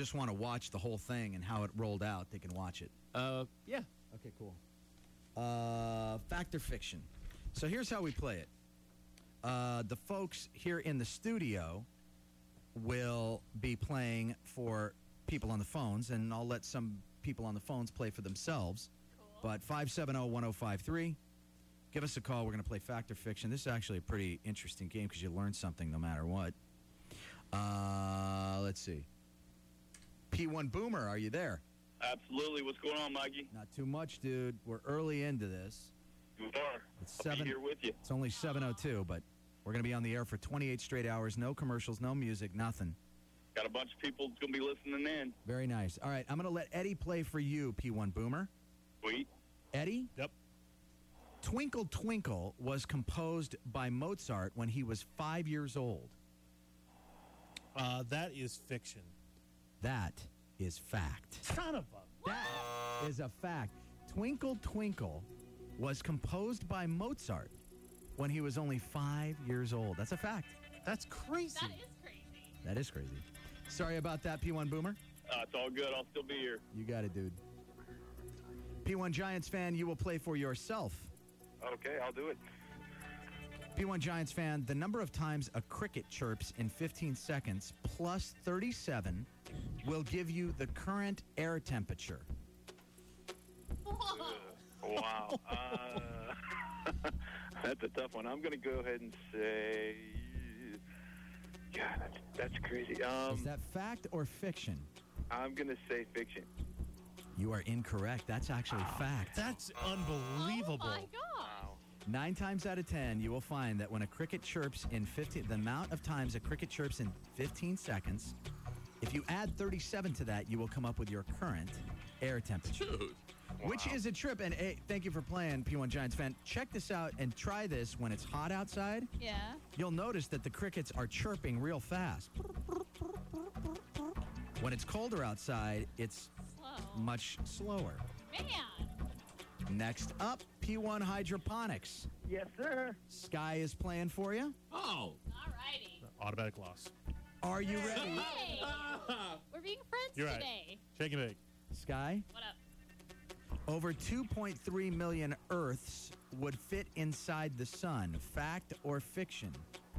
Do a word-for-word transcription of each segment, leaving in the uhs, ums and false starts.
just want to watch the whole thing and how it rolled out, they can watch it. Uh, yeah. Okay, cool. Uh, fact or fiction? So here's how we play it. Uh, the folks here in the studio will be playing for people on the phones, and I'll let some people on the phones play for themselves. Cool. But five seven zero, one zero five three, give us a call. We're going to play fact or fiction. This is actually a pretty interesting game because you learn something no matter what. Uh, let's see. P one Boomer, are you there? Absolutely. What's going on, Mikey? Not too much, dude. We're early into this. You are. It's I'll seven. be here with you. It's only seven oh two, but we're going to be on the air for twenty-eight straight hours. No commercials, no music, nothing. Got a bunch of people that's going to be listening in. Very nice. All right, I'm going to let Eddie play for you, P one Boomer. Sweet. Eddie? Yep. Twinkle Twinkle was composed by Mozart when he was five years old. Uh, that is fiction. That is fact. Son of a... That is a fact. Twinkle Twinkle was composed by Mozart when he was only five years old. That's a fact. That's crazy. That is crazy. That is crazy. Sorry about that, P one Boomer. Uh, it's all good. I'll still be here. You got it, dude. P one Giants fan, you will play for yourself. Okay, I'll do it. P one Giants fan, the number of times a cricket chirps in fifteen seconds plus thirty-seven will give you the current air temperature. Wow. Uh, that's a tough one. I'm going to go ahead and say... God, that's, that's crazy. Um, Is that fact or fiction? I'm going to say fiction. You are incorrect. That's actually fact. That's unbelievable. Oh, my God. Nine times out of ten, you will find that when a cricket chirps in fifteen, the amount of times a cricket chirps in fifteen seconds, if you add thirty-seven to that, you will come up with your current air temperature. Dude. Which is a trip. And hey, thank you for playing, P one Giants fan. Check this out and try this when it's hot outside. Yeah. You'll notice that the crickets are chirping real fast. When it's colder outside, it's Slow. much slower. Man. Next up, P one Hydroponics. Yes, sir. Sky is playing for you. Oh. All righty. Automatic loss. Are you ready? Hey. We're being friends You're right. today. Shake and bake. Sky? What up? Over two point three million Earths would fit inside the sun. Fact or fiction?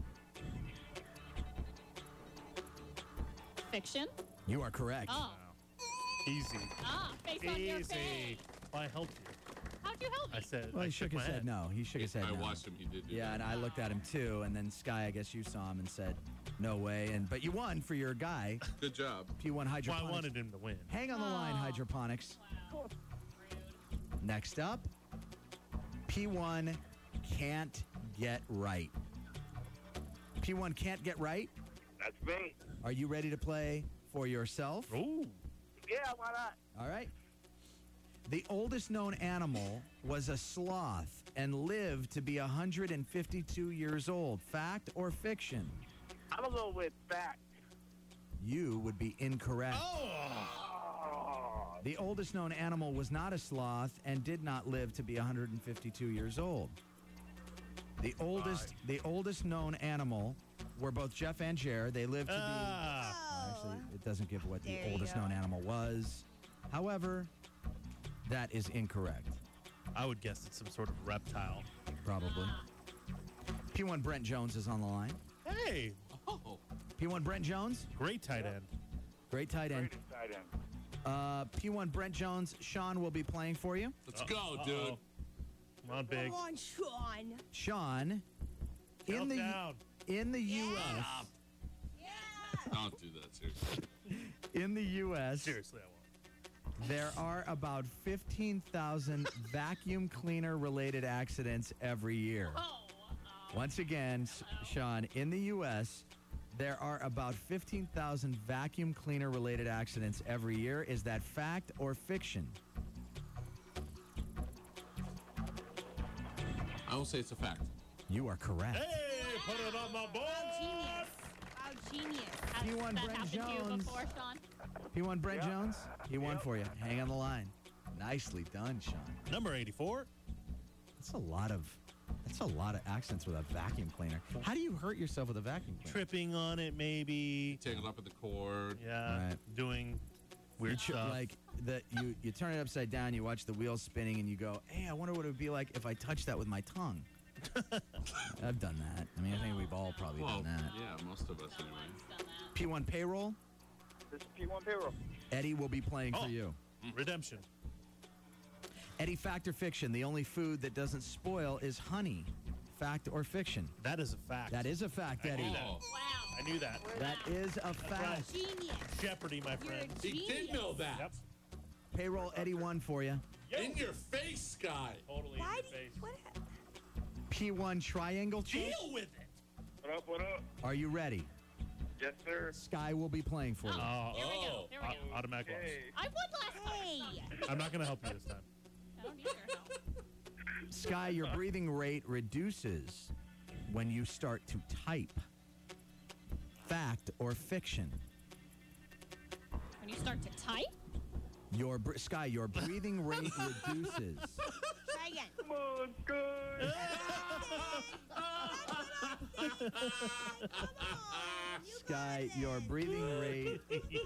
Fiction? You are correct. Oh. Easy. Ah, face on your Easy. face. I helped you. How'd you help me? I said. Well, I he shook my his head. head. No, he shook his head. I no. watched him. He did do Yeah, that. and I looked at him too. And then Sky, I guess you saw him and said, "No way." And but you won for your guy, Good job. P one Well, Hydroponics. I wanted him to win. Hang on the line, Oh. Hydroponics. Wow. Rude. Next up, P one can't get right. P one can't get right. That's me. Are you ready to play for yourself? Ooh. Yeah, why not? All right. The oldest known animal was a sloth and lived to be one hundred fifty-two years old. Fact or fiction? I'm going to go with fact. You would be incorrect. Oh. The oldest known animal was not a sloth and did not live to be one hundred fifty-two years old. The oldest, the oldest known animal were both Jeff and Jer. They lived to be. Ah. Actually, it doesn't give what There the you oldest go. known animal was. However, that is incorrect. I would guess it's some sort of reptile. Probably. P one Brent Jones is on the line. Hey, Oh. P one Brent Jones, great tight end. great tight end. Great inside end. Uh, P one Brent Jones, Sean will be playing for you. Let's Uh- go, uh-oh. dude. Come on, big. Come on, Sean. Sean, in Count the down. in the U S, Yeah. Don't do that, seriously. in the U S, Seriously, I won't. there are about fifteen thousand vacuum cleaner related accidents every year. Oh. Uh, Once again, S- Sean, in the U S, there are about fifteen thousand vacuum cleaner related accidents every year. Is that fact or fiction? I will say it's a fact. You are correct. Hey, put it on my board. genius. How genius. Has You won, that Brent happened to you Jones. before, Sean? P one Brent Yeah. Jones, he won Yep. for you. Hang on the line. Nicely done, Sean. Number eighty-four. That's a lot of that's a lot of accidents with a vacuum cleaner. How do you hurt yourself with a vacuum cleaner? Tripping on it, maybe. Tangled up in the cord. Yeah. Right. Doing Weird tr- stuff. like the you you turn it upside down, you watch the wheels spinning, and you go, "Hey, I wonder what it would be like if I touched that with my tongue." I've done that. I mean, I think we've all probably Well, done that. yeah, most of us anyway. Everyone's done that. P one payroll. This is P one payroll. Eddie will be playing Oh. for you. Redemption. Eddie, fact or fiction? The only food that doesn't spoil is honey. Fact or fiction? That is a fact. That is a fact, I Eddie. knew that. Oh, Wow. I knew that. That is a fact. Genius. Jeopardy, my You're friend. a he genius. did know that. Yep. Payroll, Eddie won for you. In your face, Sky. Totally Why in do your you, face. what? P one triangle choke. Deal with it. What up? What up? Are you ready? Yes, sir. Sky will be playing for you. Oh, Here we go. Oh. Here we go. au- automatic loss. Hey. I won last time. Hey. I'm not going to help you this time. I don't need your help. Sky, your breathing rate reduces when you start to type. Fact or fiction? When you start to type, Your br- Sky, your breathing rate reduces. Try again. Come on, good. Sky, your breathing rate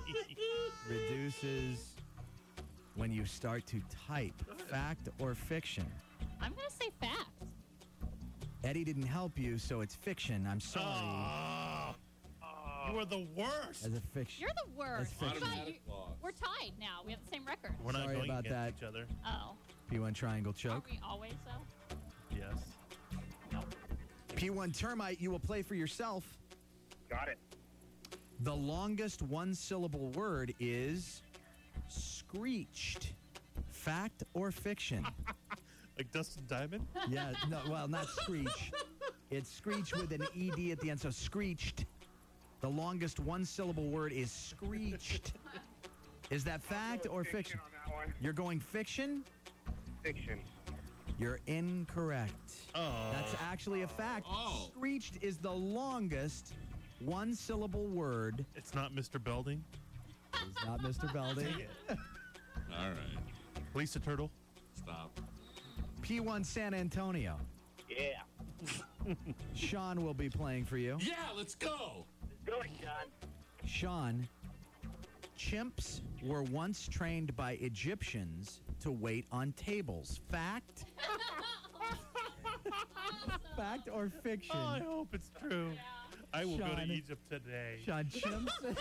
reduces when you start to type. Fact or fiction? I'm going to say fact. Eddie didn't help you, so it's fiction. I'm sorry. Oh, you are the worst. As a fiction. You're the worst. That's What about Automatic you? loss. We're tied now. We have the same record. We're not Sorry going about against that. each other. Oh. P one triangle Are choke. we always though? Yes. P one termite, you will play for yourself. Got it. The longest one syllable word is screeched. Fact or fiction? Like Dustin Diamond? Yeah, no, well, not screech. It's screech with an E D at the end, so screeched. The longest one syllable word is screeched. Is that fact or fiction? On that one. You're going fiction? Fiction. You're incorrect. Oh. That's actually a fact. Oh. Screeched is the longest one syllable word. It's not Mister Belding. It's not Mister Belding. All right. Lisa Turtle. Stop. P one San Antonio. Yeah. Sean will be playing for you. Yeah, let's go. Go ahead, John. Sean, chimps were once trained by Egyptians to wait on tables. Fact? Fact or fiction? Oh, I hope it's true. I will go Sean. to Egypt today. Sean, chimps.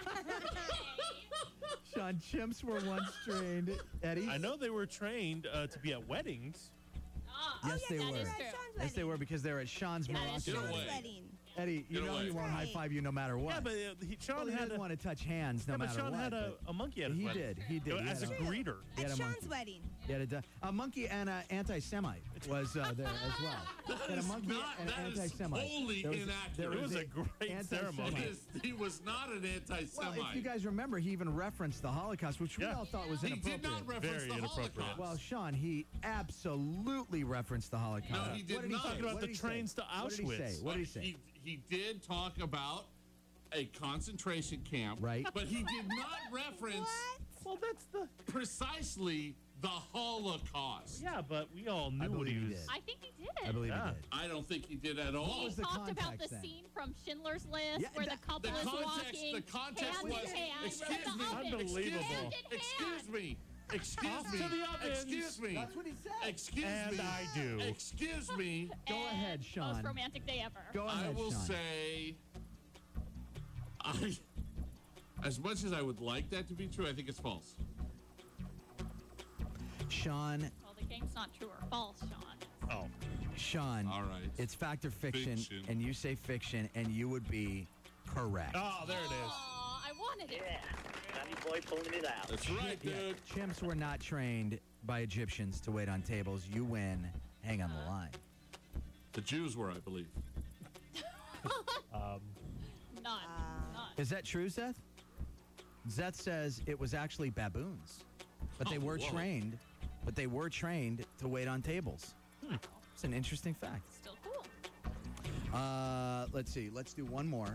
Sean, chimps were once trained. Eddie? I know they were trained uh, to be at weddings. Ah, Yes, they that were. is At true. Sean's Yes, they wedding. were because they were at Sean's That is Morocco. Get true. away. Wedding. Eddie, you Get know away. he won't high five you no matter what. Yeah, but uh, he, Sean well, he had didn't a, want to touch hands no yeah, but matter Sean what. had a, but a monkey at his he wedding. did. He did. He As had a a- greeter. He At had a Sean's monkey. wedding. He had a, du- a monkey and an anti-Semite was uh, there as well. He had a is monkey not- and an that is anti-Semite. wholly There was- inaccurate. there It was a great anti-Semite. ceremony. He, is, he was not an Well, anti-Semite. if you guys remember, he even referenced the Holocaust, which we Yeah. all thought was he inappropriate. did not reference Very the inappropriate. Holocaust. Well, Sean, he absolutely referenced the Holocaust. No, he did what did not. He say? Talking about What the did he say? trains to What did he say? Auschwitz. What did he But say? He, he did talk about a concentration camp, Right. But he did not reference Well, that's the. precisely the Holocaust. Yeah, but we all knew I what believe he he was. did. I think he did. I believe Yeah. he did. I don't think he did at all. He was the talked about context the then? scene from Schindler's List Yeah, where that- the couple the is context- walking. the context hand was- in hand excuse with the me, oven. Unbelievable. Hand in Excuse hand. me. Excuse Off me. to the ovens. Excuse me. That's what he said. Excuse And me. I do. Excuse me. Go And ahead, Sean. Most romantic day ever. Go I ahead, will Sean. say, I, as much as I would like that to be true, I think it's false. Sean, Well, the game's not true or false, Sean. Oh. Sean, All right. it's fact or fiction, Fiction. and you say fiction, and you would be correct. Oh, there it is. Aw, I wanted it. Johnny boy pulling it out. That's right, Yeah, dude. chimps were not trained by Egyptians to wait on tables. You win. Hang on the line. The Jews were, I believe. Um, None. Uh, None. Is that true, Seth? Seth says it was actually baboons, but they Oh, were whoa. trained. But they were trained to wait on tables. It's an interesting fact. Still cool. Uh, let's see. Let's do one more.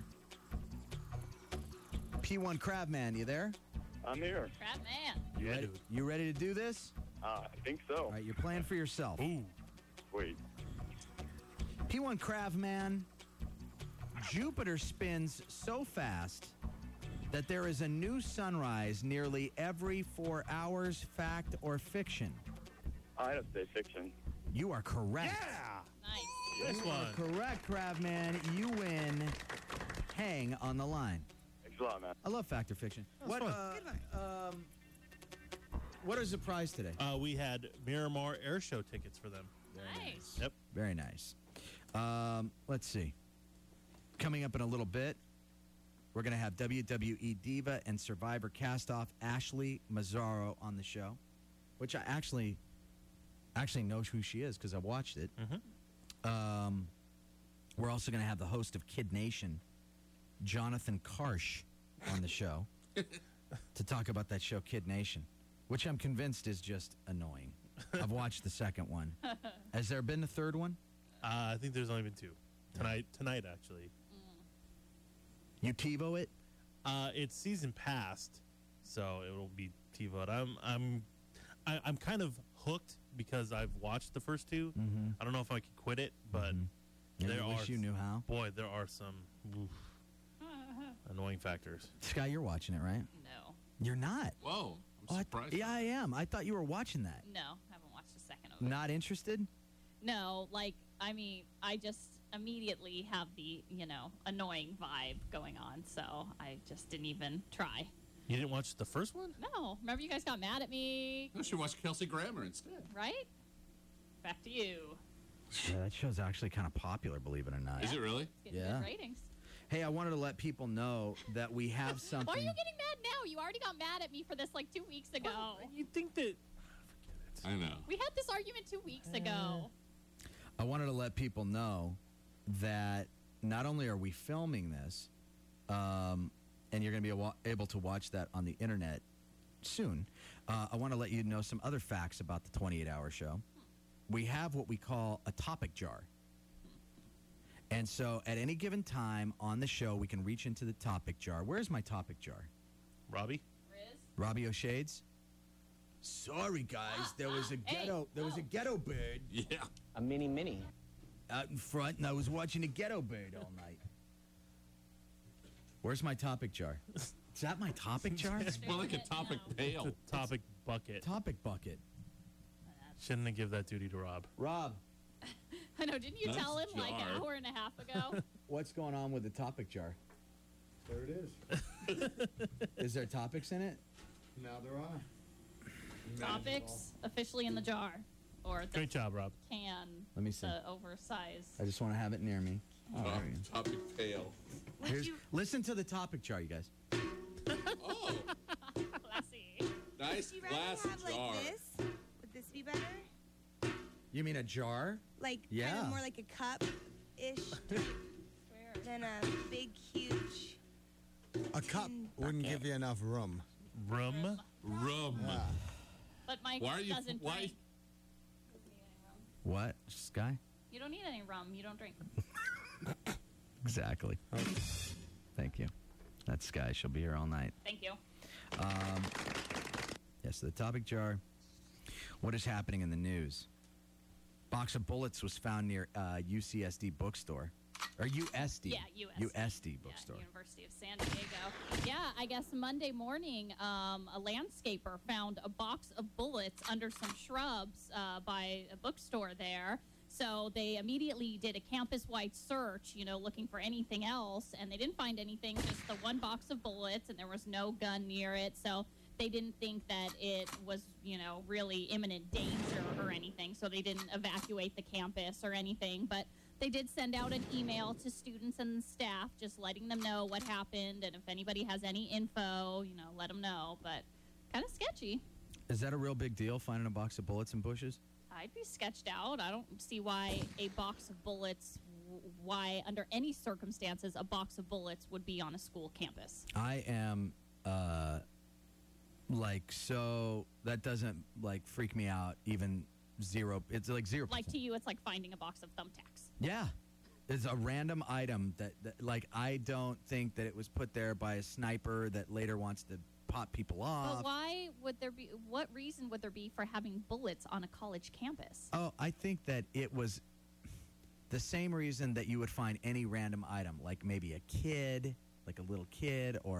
P one Crabman, you there? I'm here. Crap man. yeah, ready, dude. you ready to do this? Uh, I think so. All right, you're playing for yourself. Ooh. Wait. P one Crabman. Jupiter spins so fast that there is a new sunrise nearly every four hours, fact or fiction? I'd have to say fiction. You are correct. Nice. This You are one. correct, Cravman. You win. Hang on the line. Thanks a lot, man. I love fact or fiction. That was What, fun. uh, Good one. um, what is the prize today? Uh, we had Miramar Air Show tickets for them. Nice. Yep. Very nice. Um, let's see. Coming up in a little bit, we're going to have W W E Diva and Survivor cast-off Ashley Mazzaro on the show, which I actually actually know who she is because I watched it. Mhm. Um, we're also going to have the host of Kid Nation, Jonathan Karsh, on the show to talk about that show, Kid Nation, which I'm convinced is just annoying. I've watched the second one. Has there been a third one? Uh, I think there's only been two. Tonight, tonight actually. You TiVo it? Uh, it's season past, so it will be TiVo'd. I'm, I'm, I, I'm kind of hooked because I've watched the first two. Mm-hmm. I don't know if I could quit it, but Yeah, there you wish are you knew how. boy, there are some oof, annoying factors. Sky, you're watching it, right? No. You're not. Whoa. I'm Oh, I- surprised. yeah, I am. I thought you were watching that. No. Haven't watched a second of it. Not interested? No. Like, I mean, I just immediately have the, you know, annoying vibe going on. So I just didn't even try. You didn't watch the first one? No. Remember you guys got mad at me, I should watch Kelsey Grammer instead. right? Back to you. Yeah, that show's actually kind of popular, believe it or not. Is it really? It's getting Yeah. good ratings. Hey, I wanted to let people know that we have something. Why are you getting mad now? You already got mad at me for this like two weeks ago. You think that? I know. We had this argument two weeks ago. I wanted to let people know that not only are we filming this, um, and you're going to be awa- able to watch that on the internet soon, uh, I want to let you know some other facts about the twenty-eight hour show. We have what we call a topic jar. And so at any given time on the show, we can reach into the topic jar. Where's my topic jar? Robbie? Riz? Robbie O'Shades? Sorry, guys. There was a Hey, ghetto. There was a oh. ghetto bird Yeah. A mini mini. out in front, and I was watching a ghetto bird all night. Where's my topic jar? Is that my topic jar? It's more like a topic pail. The topic bucket. Topic bucket. Shouldn't have give that duty to Rob. Rob, I know. Didn't you Nice tell him like an jar. hour and a half ago? what's going on with the topic jar? There it is. Is there topics in it? Now there are. Topics officially in the jar, or the Great job, Rob. can. Let me see. The oversized. I just want to have it near me. Oh, there Top- we go. topic pail. Would Here's- you listen to the topic jar, you guys. Oh, Classy. nice would you rather glass have jar. like this? Would this be better? You mean a jar? Like kind Yeah. of more like a cup ish Swear. than a big huge A cup tin wouldn't bucket. give you enough room. Rum? Rum. Yeah. But Mike Why are you? doesn't Why? drink. What, Sky? You don't need any rum. You don't drink. Exactly. Thank you. That's Sky. She'll be here all night. Thank you. Um, yes, the topic jar. What is happening in the news? Box of bullets was found near uh, U C S D bookstore. Or U S D. Yeah, U S D. U S D bookstore. Yeah, University of San Diego. Yeah, I guess Monday morning, um, a landscaper found a box of bullets under some shrubs uh, by a bookstore there. So they immediately did a campus-wide search, you know, looking for anything else, and they didn't find anything, just the one box of bullets, and there was no gun near it. So they didn't think that it was, you know, really imminent danger or anything. So they didn't evacuate the campus or anything. But they did send out an email to students and staff just letting them know what happened, and if anybody has any info, you know, let them know. But kind of sketchy. Is that a real big deal, finding a box of bullets in bushes? I'd be sketched out. I don't see why a box of bullets, w- why under any circumstances a box of bullets would be on a school campus. I am, uh, like, so that doesn't, like, freak me out even zero. It's like zero percent. Like to you, it's like finding a box of thumbtacks. Yeah. It's a random item that, that, like, I don't think that it was put there by a sniper that later wants to pop people off. But why would there be, what reason would there be for having bullets on a college campus? Oh, I think that it was the same reason that you would find any random item, like maybe a kid, like a little kid, or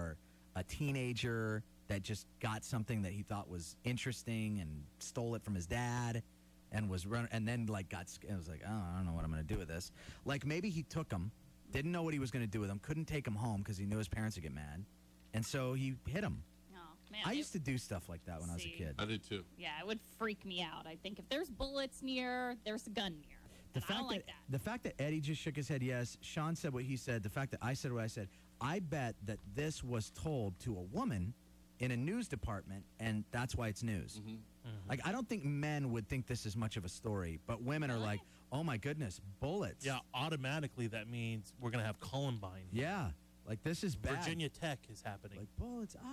a teenager that just got something that he thought was interesting and stole it from his dad and was run and then like got sc- it was like, oh, I don't know what I'm going to do with this. Like maybe he took him, didn't know what he was going to do with him, couldn't take him home because he knew his parents would get mad, and so he hit him. Oh, man. I it- used to do stuff like that when I was a See. kid. I did too. Yeah, it would freak me out. I think if there's bullets near, there's a gun near. The And I fact don't like that, that. the fact that Eddie just shook his head yes, Sean said what he said, the fact that I said what I said, I bet that this was told to a woman in a news department, and that's why it's news. Like I don't think men would think this is much of a story, but women are Really? like, oh my goodness, bullets. Yeah, automatically that means we're gonna have Columbine. Yeah. Like this is bad. Virginia Tech is happening. Like bullets. Ah.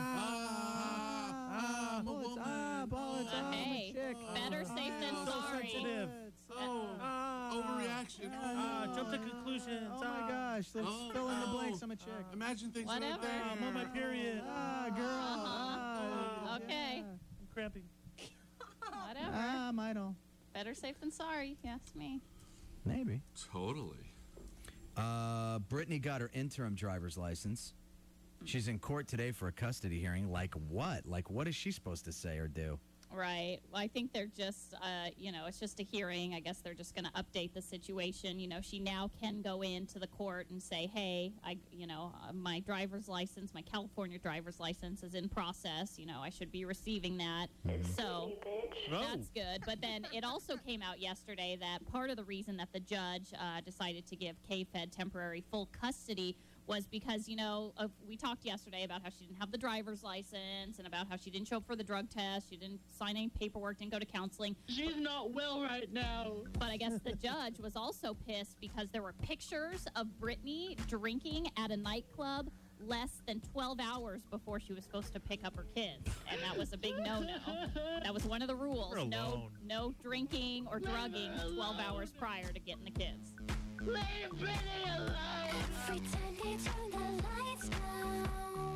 Ah, ah, I'm a bullets. woman. Ah, bullets. Uh, ah, I'm a hey, chick. better safe than so sorry. sensitive. Oh, Ah. overreaction. Ah, jump to conclusions. Oh my Ah. gosh, let's Oh, fill in the oh. blanks. I'm a chick. Imagine things like Whatever. that. I'm on my period. Ah, girl. Ah, Okay. yeah. I'm cramping. Whatever. Ah, Midel. Better safe than sorry, if you ask me. Maybe. Totally. Uh, Brittany got her interim driver's license. She's in court today for a custody hearing. Like what? Like what is she supposed to say or do? Right. Well, I think they're just, uh, you know, it's just a hearing. I guess they're just going to update the situation. You know, she now can go into the court and say, hey, I, you know, uh, my driver's license, my California driver's license is in process. You know, I should be receiving that. So No. that's good. But then it also came out yesterday that part of the reason that the judge uh, decided to give K-Fed temporary full custody was because, you know, of, we talked yesterday about how she didn't have the driver's license and about how she didn't show up for the drug test. She didn't sign any paperwork, didn't go to counseling. She's not well right now. But I guess the judge was also pissed because there were pictures of Brittany drinking at a nightclub less than twelve hours before she was supposed to pick up her kids. And that was a big no-no. That was one of the rules. You're No, alone. no drinking or drugging twelve hours prior to getting the kids. Leave Brittany alone. Every time they turn the lights down,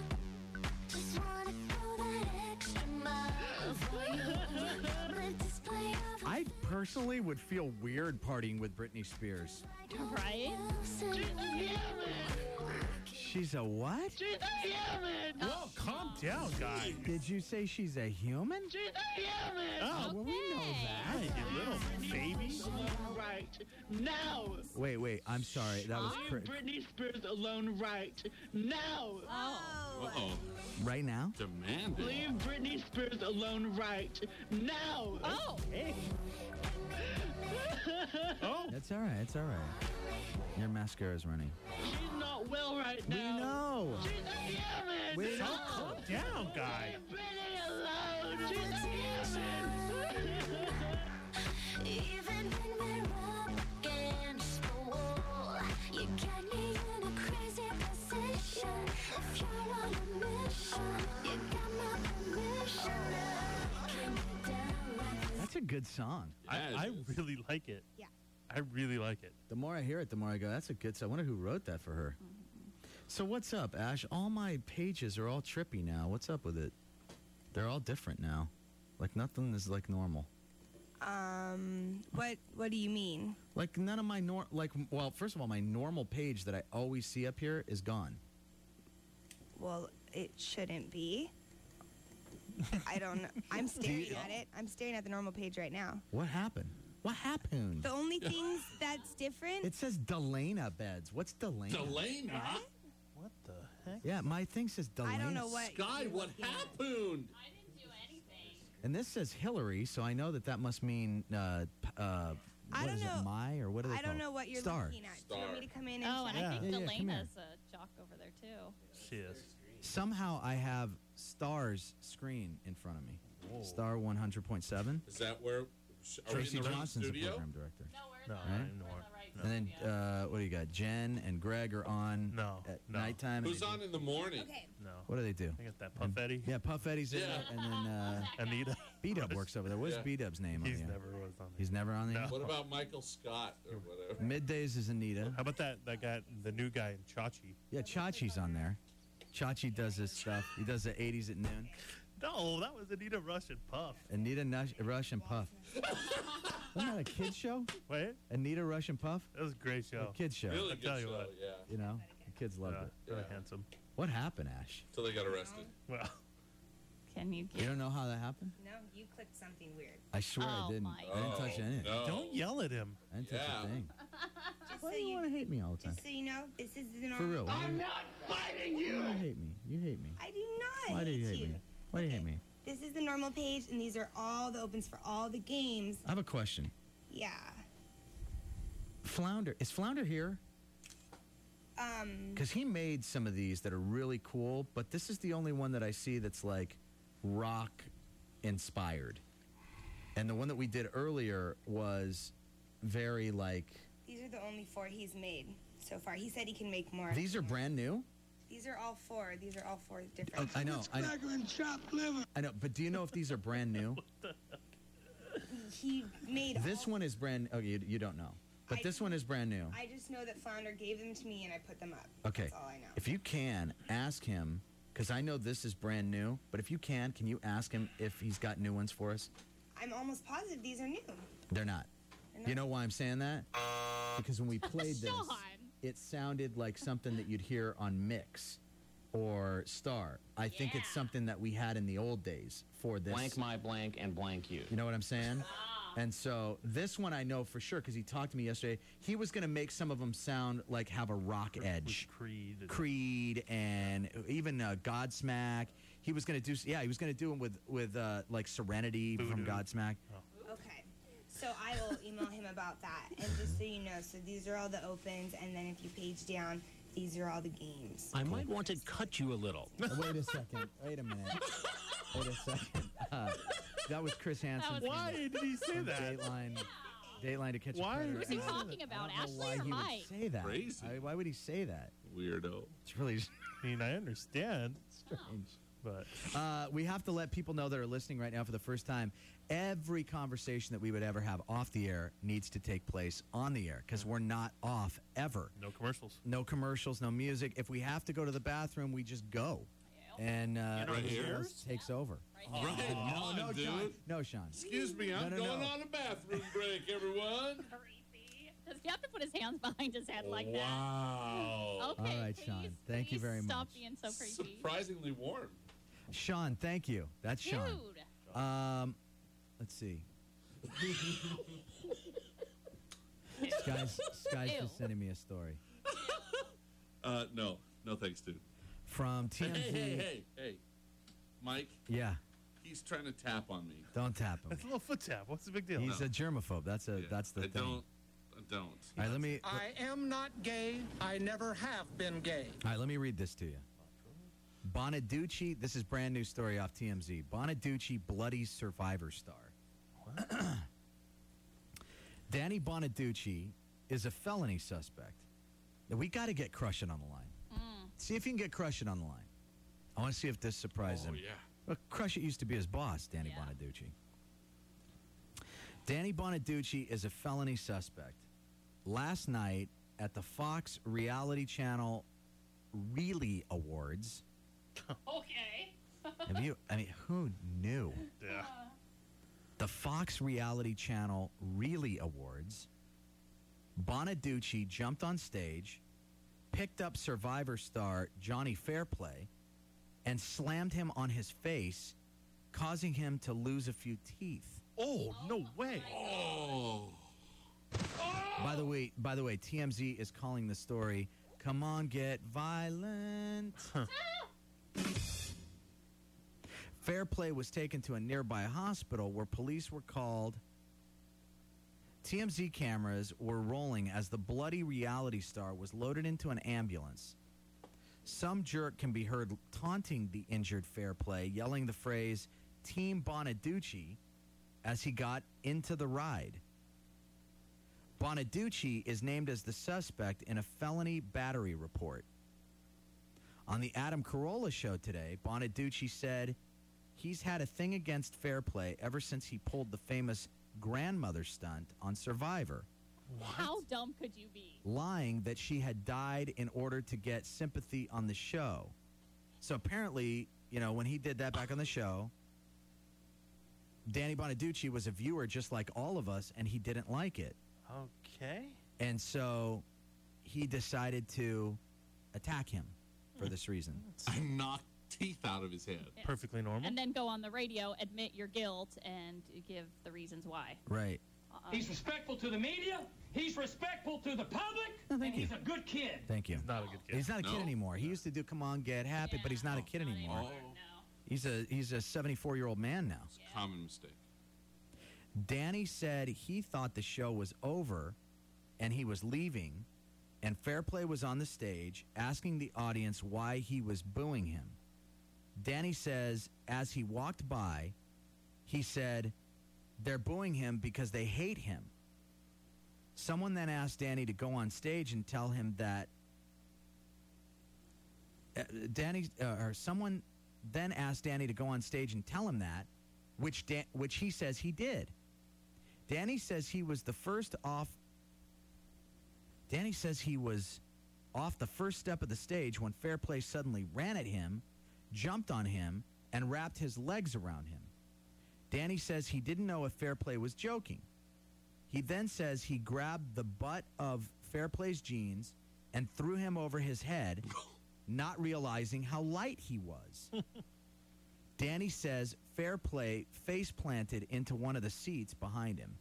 just wanna go that extra mile for you. The display of I personally would feel weird partying with Britney Spears. Right? She's a what? She's a human. Whoa, calm down, guy. Did you say she's a human? She's a human. Oh, well, we know hey, that. you little baby. Alone right now. Wait, wait. I'm sorry. That was Leave cr- Britney Spears alone right now. Oh. Uh-oh. right now. Demanding. Leave Britney Spears alone right now. Oh. Oh, That's all right. It's all right. Your mascara's running. She's not well right We now. know. She's a human. We so know. calm down, guy. Leave Britney alone. She's a human. even when we're up against the wall. You got me in a crazy position. If you're on a mission, you got my permission. Can you down like this? That's a good song. I, Yeah, it I is. really like it. Yeah. I really like it. The more I hear it, the more I go, that's a good song. I wonder who wrote that for her. So what's up, Ash? All my pages are all trippy now. What's up with it? They're all different now. Like nothing is like normal. Um, what what do you mean? Like none of my nor like well, first of all, my normal page that I always see up here is gone. Well, it shouldn't be. I don't know. I'm staring you- at it. I'm staring at the normal page right now. What happened? What happened? The only things that's different. It says Delana Beds. What's Delana? Delana? What the heck? Yeah, my thing says Delana. I don't know what. Sky, you're what looking at. happened? I didn't do anything. And this says Hillary, so I know that that must mean uh, p- uh, I what don't is know. it? My or what are they I don't called? know what you're Star. looking at. Do you want me to come in and Oh, and check? I think Yeah, yeah, come here. Delena's a jock over there, too. She is. Somehow I have Star's screen in front of me. Whoa. Star one hundred point seven. Is that where? sh- Are Tracy we in the right Johnson's the studio? program director. No, we're No, not. not Right? anymore. And then uh, what do you got? Jen and Greg are on No, at no. nighttime. and Who's they do- on in the morning? Okay. No. What do they do? I got that Puff Eddie. Yeah, Puff Eddie's in Yeah. it, and then uh, Anita. B Dub works over there. What's Yeah. B Dub's name He's on the air? never was on there. He's never on the No. air? What about Michael Scott or whatever? Middays is Anita. How about that? That guy, the new guy in Chachi. Yeah, Chachi's on there. Chachi does his stuff. He does the eighties at noon. No, that was Anita Rush and Puff. Anita Nush, Rush and Puff. Wasn't that a kid's show? Wait, Anita Rush and Puff? that was a great show. A kid's show. Really I good tell you show, what. yeah. You know, the kids loved Yeah, it. really Yeah. handsome. What happened, Ash? Until they got arrested. Well, Can you You get? don't know how that happened? No, you clicked something weird. I swear I Oh, didn't. my I didn't touch Oh, anything. no. don't yell at him. I didn't touch Yeah. a thing. Just Why so do you you, want to hate me all the time? just so you know, this is the For normal. real. Why do I'm you, not fighting why do you! you hate me? You hate me. I do not. Why do you hate hate me? Why do you hate me? This is the normal page, and these are all the opens for all the games. I have a question. Yeah. Flounder. Is Flounder here? Um. Because he made some of these that are really cool, but this is the only one that I see that's like rock inspired. And the one that we did earlier was very like. These are the only four he's made so far. He said he can make more. These are brand new? These are all four. These are all four Oh, different. I know. I know. Cracker and chopped liver. I know. But do you know if these are brand new? He made This all, one is brand. Oh, you, you don't know. But I- this one is brand new. I just know that Flounder gave them to me, and I put them up. Okay. That's all I know. If you can, ask him, because I know this is brand new, but if you can, can you ask him if he's got new ones for us? I'm almost positive these are new. They're not. They're You not. know why I'm saying that? Because when we played this, Sean. it sounded like something that you'd hear on Mix or Star. I think it's Yeah. something that we had in the old days for this. Blank my blank and blank you. You know what I'm saying? And so this one I know for sure because he talked to me yesterday. He was going to make some of them sound like have a rock edge. With Creed. and- Creed and even uh, Godsmack. He was going to do, yeah, he was going to do them with with uh, like Serenity from Voodoo. Godsmack. Okay. So I will email him about that. And just so you know, so these are all the opens, and then if you page down, these are all the games. I might want to cut you a little. Uh, wait a second. Wait a minute. Wait a second. Uh, that was Chris Hansen. was- from- Why did he say from that? Dateline, Dateline to Catch a Why? Predator. Who's he And I don't- talking about, I don't know Ashley why or he Mike? would say that. Crazy. I, why would he say that? Weirdo. It's really I mean, I understand, strange. but Uh, we have to let people know that are listening right now for the first time. Every conversation that we would ever have off the air needs to take place on the air because we're not off ever. no commercials. No commercials, no music. If we have to go to the bathroom, we just go, and uh, You know, Right everything here? else takes over. Right Right here. on, no, dude. Sean. No, Sean. Excuse me, I'm No, no, going no. on a bathroom break, everyone. Creepy. Does he have to put his hands behind his head like that? Wow. Okay. All right, please, Sean. Thank you please very Stop much. being so creepy. Surprisingly warm. Sean, thank you. That's Dude. Sean. Um, let's see. Sky's, Sky's Ew. just sending me a story Uh, no. No thanks, dude. from T M Z. Hey, hey, hey, hey. Mike, Yeah, he's trying to tap on me. don't tap him. That's a little foot tap. What's the big deal? He's No. a germaphobe. That's a Yeah, that's the I thing. don't. I don't. All right, let me. I am not gay. I never have been gay. All right, let me read this to you. Bonaducci, this is brand new story off T M Z. Bonaducci, bloody survivor star. Danny Bonaducci is a felony suspect. Now, we got to get Crushing on the line. See if you can get Crushing on the line. I want to see if this surprises Oh, him. yeah. Well, Crush It used to be his boss, Danny Yeah. Bonaducci. Danny Bonaducci is a felony suspect. Last night at the Fox Reality Channel Really Awards. Okay. Have you? I mean, who knew? Yeah. The Fox Reality Channel Really Awards. Bonaducci jumped on stage, picked up Survivor star Johnny Fairplay, and slammed him on his face, causing him to lose a few teeth. Oh, no way. Oh. By the way, by the way, T M Z is calling the story "Come on, Get Violent." Fairplay was taken to a nearby hospital where police were called. T M Z cameras were rolling as the bloody reality star was loaded into an ambulance. Some jerk can be heard taunting the injured Fairplay, yelling the phrase "Team Bonaducci" as he got into the ride. Bonaducci is named as the suspect in a felony battery report. On the Adam Carolla show today, Bonaducci said he's had a thing against Fairplay ever since he pulled the famous grandmother stunt on Survivor, How dumb could you be? lying that she had died in order to get sympathy on the show. So apparently, you know, when he did that back on the show, Danny Bonaducci was a viewer just like all of us, and he didn't like it. Okay. And so he decided to attack him. for this reason. I knocked teeth out of his head. Perfectly normal. And then go on the radio, admit your guilt, and give the reasons why. Right. Uh-uh. He's respectful to the media. He's respectful to the public. thank and you. he's a good kid. Thank you. He's not a good kid. He's not a No? kid anymore. He used to do Come On, Get Happy, but he's not a kid Not anymore. No. He's a he's a seventy-four-year-old man now. It's a common mistake. Danny said he thought the show was over and he was leaving, and Fairplay was on the stage asking the audience why he was booing him. Danny says as he walked by, he said, "They're booing him because they hate him." Someone then asked Danny to go on stage and tell him that uh, Danny uh, or someone then asked Danny to go on stage and tell him that, which Dan, which he says he did. Danny says he was the first off. Danny says he was off the first step of the stage when Fairplay suddenly ran at him, jumped on him, and wrapped his legs around him. Danny says he didn't know if Fairplay was joking. He then says he grabbed the butt of Fairplay's jeans and threw him over his head, not realizing how light he was. Danny says Fairplay face planted into one of the seats behind him.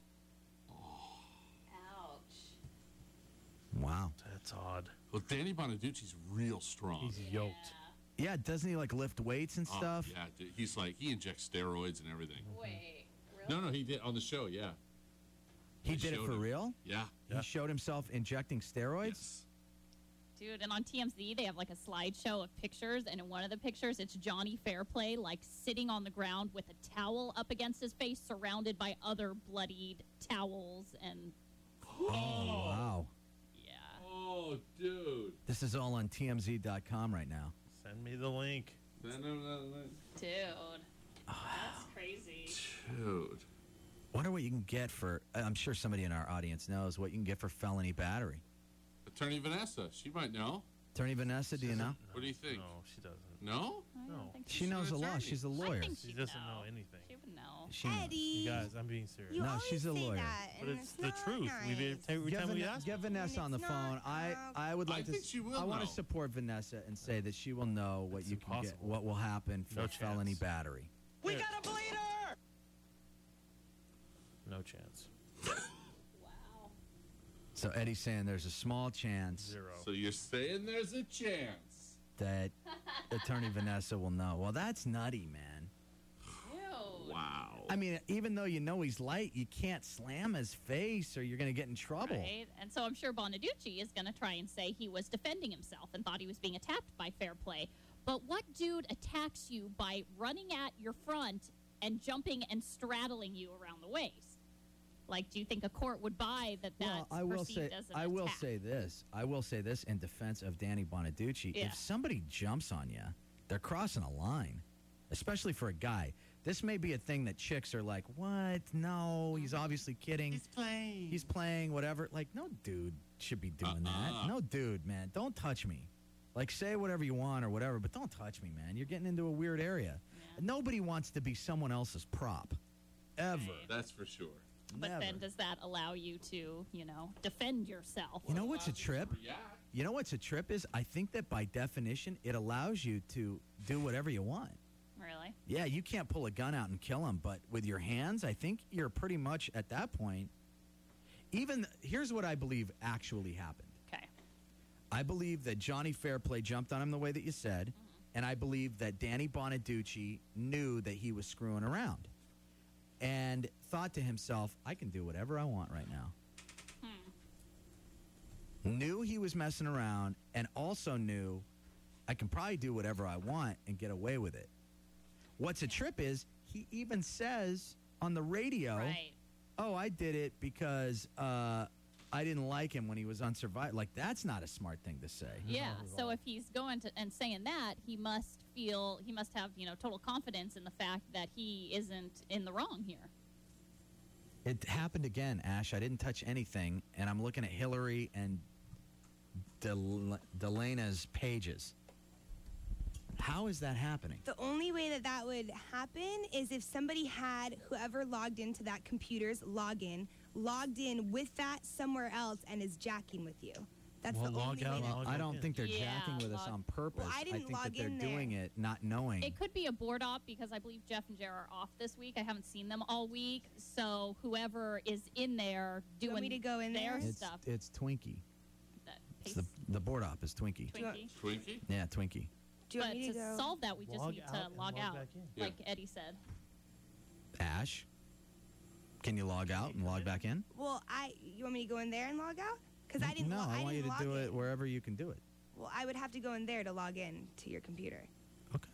Ouch. Wow. That's odd. Well, Danny Bonaducci's real strong. He's yoked. Yeah, doesn't he like lift weights and Oh, stuff? yeah, dude, he's like, he injects steroids and everything. Wait. Really? No, no, he did on the show, yeah. He They did it showed for him. real? Yeah. He showed himself injecting steroids? Yes. Dude, and on T M Z, they have like a slideshow of pictures, and in one of the pictures, it's Johnny Fairplay, like sitting on the ground with a towel up against his face, surrounded by other bloodied towels, and Oh, wow. yeah. Oh, dude. This is all on T M Z dot com right now. Send me the link. No, no, no, no. Dude, that's crazy. Dude. Wonder what you can get for, I'm sure somebody in our audience knows what you can get for felony battery. Attorney Vanessa, she might know. Attorney Vanessa, do you know? What do you think? No, she doesn't. No? I don't No. think She She's knows an the law. attorney. She's a I lawyer. think She she'd doesn't know. know anything. She would know. She knows. Eddie, You guys, I'm being serious. you No, always she's a say lawyer. that, But and it's it's the not truth. We nice. every Get, time we Van- ask. get Vanessa on the It's phone. not, I, uh, I would I like to. think she will I want know. to support Vanessa and say that she will know what It's you can get, impossible. what will happen for No felony chance. battery. We got a bleeder! No chance. Wow. So Eddie's saying there's a small chance Zero. So you're saying there's a chance. that Attorney Vanessa will know. Well, that's nutty, man. Dude. Wow. I mean, even though you know he's light, you can't slam his face or you're going to get in trouble. Right? And so I'm sure Bonaducci is going to try and say he was defending himself and thought he was being attacked by Fairplay. But what dude attacks you by running at your front and jumping and straddling you around the waist? Like, do you think a court would buy that that's Well, I will say, perceived as an I will attack? say this. I will say this in defense of Danny Bonaducci. Yeah. If somebody jumps on you, they're crossing a line, especially for a guy. This may be a thing that chicks are like, what? No, he's obviously kidding. He's playing. He's playing, whatever. Like, no dude should be doing Uh-uh. that. No dude, man. Don't touch me. Like, say whatever you want or whatever, but don't touch me, man. You're getting into a weird area. Yeah. Nobody wants to be someone else's prop. Ever. Right. That's for sure. But Never. then does that allow you to, you know, defend yourself? You know what's a trip? Yeah. You know what's a trip is? I think that by definition, it allows you to do whatever you want. Really? Yeah, you can't pull a gun out and kill him, but with your hands, I think you're pretty much at that point. Even, here's what I believe actually happened. Okay. I believe that Johnny Fairplay jumped on him the way that you said, and I believe that Danny Bonaducci knew that he was screwing around and thought to himself, I can do whatever I want right now. Knew he was messing around and also knew I can probably do whatever I want and get away with it. What's a trip is he even says on the radio, Right. oh, I did it because uh, I didn't like him when he was on Survivor. Like, that's not a smart thing to say. Yeah. So if he's going to and saying that, he must feel he must have, you know, total confidence in the fact that he isn't in the wrong here. It happened again, Ash. I didn't touch anything, and I'm looking at Hillary and Del- Delena's pages. How is that happening? The only way that that would happen is if somebody had whoever logged into that computer's login logged in with that somewhere else and is jacking with you. That's Well, the log only out way and to- log I don't in. think they're Yeah, jacking with us log- on purpose. Well, I didn't think that log they're in doing there. it not knowing. It could be a board op because I believe Jeff and Jer are off this week. I haven't seen them all week. So whoever is in there you doing want me to go in their there? it's, stuff. it's Twinkie. that It's pace the, the board op is Twinkie. Do you want- Twinkie. Twinkie? Yeah, Twinkie. Do you want But me to to go? solve that, we just Log need out to and log log out, back in. Yeah. like Eddie said. Ash, can you log out and log back in? Well, I you want me to go in there and log out? Because I didn't. No, lo- I, I want you didn't to do log it in. wherever you can do it. Well, I would have to go in there to log in to your computer. Okay.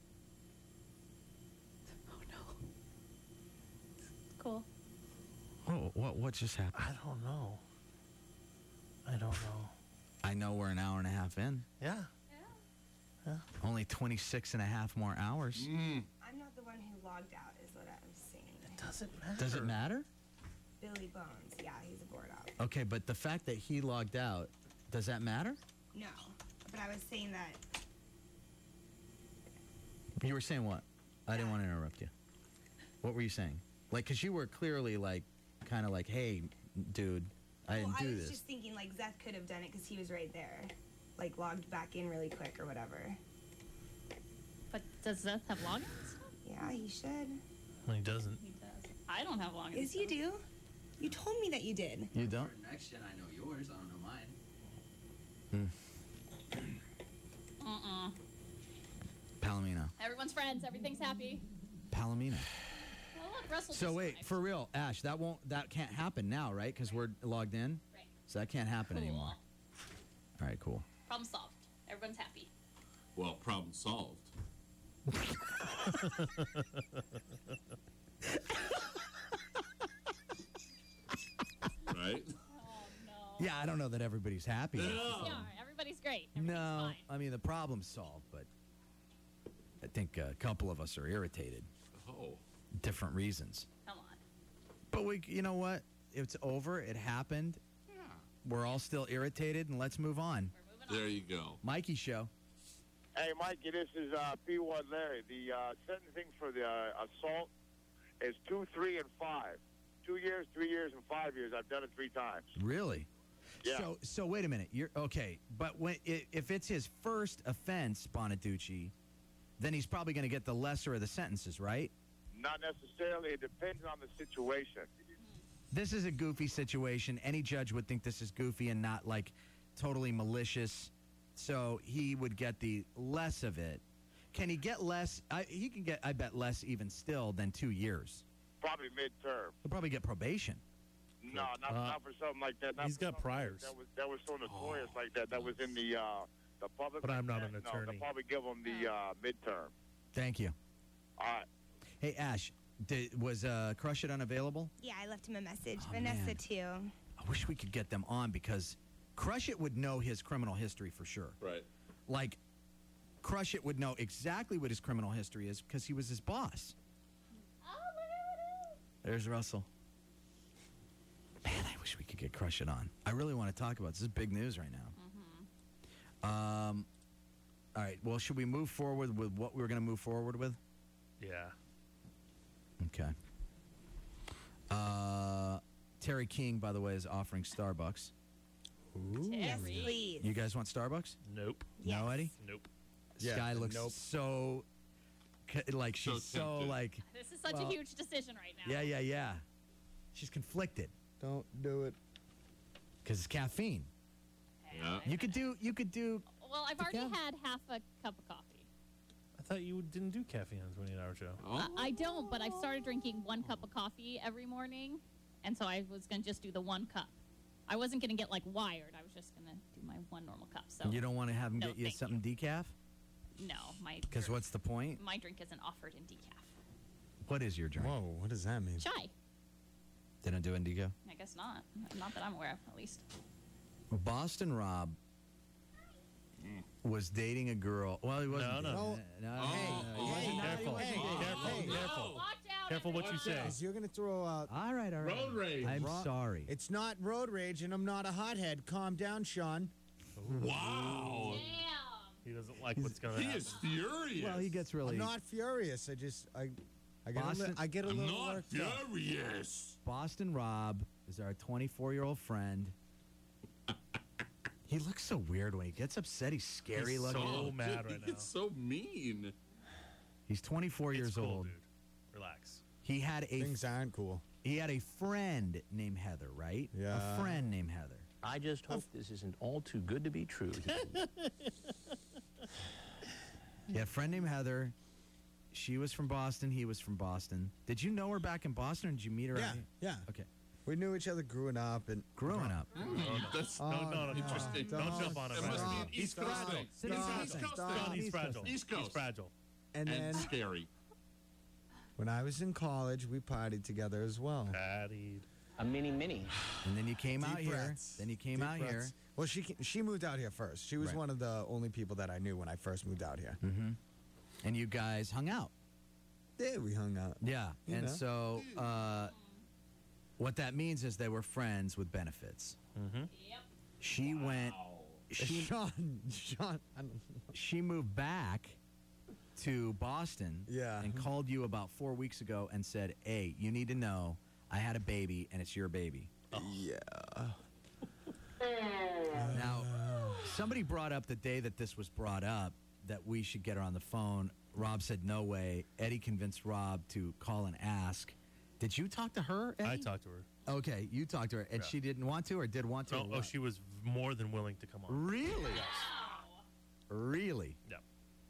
Cool. Oh, what what just happened? I don't know. I don't know. I know we're an hour and a half in. Yeah. Only twenty-six and a half more hours. Mm. I'm not the one who logged out, is what I'm saying. Doesn't matter. Does it matter? Billy Bones, yeah, he's a board op. Okay, but the fact that he logged out, does that matter? No, but I was saying that You were saying what? I didn't want to interrupt you. What were you saying? Like, because you were clearly like, kind of like, hey, dude, I well, didn't I do was this. just thinking like Zeth could have done it because he was right there, like logged back in really quick or whatever. But does Zeth have logins? Yeah, he should. Well, he doesn't. He does. I don't have logins. Yes, you do. You told me that you did. You don't? Next gen, I know yours. I don't know mine. Uh-uh. Palomino. Everyone's friends. Everything's happy. Palomino. Oh, look, Russell So just wait, arrived. for real, Ash, that won't, that can't happen now, right? Because we're logged in. Right. So that can't happen Cool. anymore. All right, cool. Problem solved. Everyone's happy. Well, problem solved. Right? Oh, no. Yeah, I don't know that everybody's happy. No. Yeah, everybody's great. Everything's No, fine. I mean the problem's solved, but I think a couple of us are irritated, Oh. different reasons. Come on. But we, you know what? It's over. It happened. Yeah. We're all still irritated, and let's move on. We're moving on. There you go. Mikey show. Hey, Mikey, this is uh, P one Larry. The uh, sentencing for the uh, assault is two, three, and five. Two years, three years, and five years. I've done it three times. Really? Yeah. So, so wait a minute. You're okay, but when i if it's his first offense, Bonaducci, then he's probably going to get the lesser of the sentences, right? Not necessarily. It depends on the situation. This is a goofy situation. Any judge would think this is goofy and not like totally malicious. So he would get the less of it. Can he get less? I, he can get, I bet, less even still than two years. Probably midterm. He'll probably get probation. No, not, Uh, not for something like that. Not he's for got something priors. That was that was so notorious like that. That was in the uh, the public. But I'm like not that. an No, attorney. they'll probably give him the uh, midterm. Thank you. All right. Hey, Ash, did, was uh, Crush It unavailable? Yeah, I left him a message. Oh, Vanessa man. too. I wish we could get them on because Crush It would know his criminal history for sure. Right. Like, Crush It would know exactly what his criminal history is because he was his boss. Oh, look at it. There's Russell. Man, I wish we could get Crush It on. I really want to talk about this. This is big news right now. Um, all right. Well, should we move forward with what we were going to move forward with? Yeah. Okay. Uh, Terry King, by the way, is offering Starbucks. Yes, Terry. please. You guys want Starbucks? Nope. Yes. No, Eddie? Nope. This Yeah, guy looks nope. so, ca- like So she's so, tempted. like, This is such Well, a huge decision right now. yeah, yeah, yeah. She's conflicted Don't do it. because it's caffeine. Yeah. You could do, you could do. Well, I've already Yeah. had half a cup of coffee. I thought you didn't do caffeine on the twenty-eight hour show. Oh. Uh, I don't, but I've started drinking one cup of coffee every morning, and so I was going to just do the one cup. I wasn't going to get, like, wired. I was just going to do my one normal cup. So You don't want to have him No, get you thank something decaf? No, my Because drink- what's the point? my drink isn't offered in decaf. What is your drink? Whoa, what does that mean? Chai. They don't do indigo. I guess not. Not that I'm aware of, at least. Boston Rob was dating a girl. Well, he wasn't. No, no. dating- no, Oh, hey, oh, he wasn't- Careful. he wasn't Hey, dating. careful. hey. Careful. Watch out. Careful what you everyone. say. Because you're going to throw out. All right, all right. Road rage. I'm Ro- sorry. It's not road rage, and I'm not a hothead. Calm down, Sean. Wow. Damn. He doesn't like what's going to He happen. is furious. well, he gets really. I'm not furious. I just I I get a Boston- li- I get a I'm little not worked up. furious. Boston Rob is our twenty-four-year-old friend. He looks so weird when he gets upset. He's scary He's looking. so mad right now. It's so mean. He's twenty-four It's years cool, old. dude. Relax. He had a Things aren't cool. he had a friend named Heather, right? Yeah. A friend named Heather. I just hope this isn't all too good to be true. He had a friend named Heather. She was from Boston. He was from Boston. Did you know her back in Boston, or did you meet her? Yeah, out here? yeah. Okay. We knew each other growing up, and Growing up. Mm, that's Oh, no, no, no, interesting. Don't, don't jump on him. It right must now. be an He's East Coast fragile. thing. He's It's an fragile. East Coast Stop. thing. John, he's East fragile. Coast. East He's Coast. fragile. and And then scary. when I was in college, we partied together as well. Patty. A mini mini. And then you came Deep out here. breaths. Then you came Deep out breaths. here. Well, she ca- she moved out here first. She was Right. one of the only people that I knew when I first moved out here. Mm-hmm. And you guys hung out. Yeah, we hung out. Yeah. You and know. so uh, what that means is they were friends with benefits. Mm-hmm. Yep. She went. She Sean, Sean, I don't know. she moved back to Boston. Yeah. And called you about four weeks ago and said, "Hey, you need to know I had a baby and it's your baby." Yeah. Now, somebody brought up the day that this was brought up that we should get her on the phone. Rob said, no way. Eddie convinced Rob to call and ask. Did you talk to her, Eddie? I talked to her. Okay, you talked to her, and Yeah. she didn't want to or did want to? Oh, or oh, what? she was more than willing to come on. Really? Really? Yeah.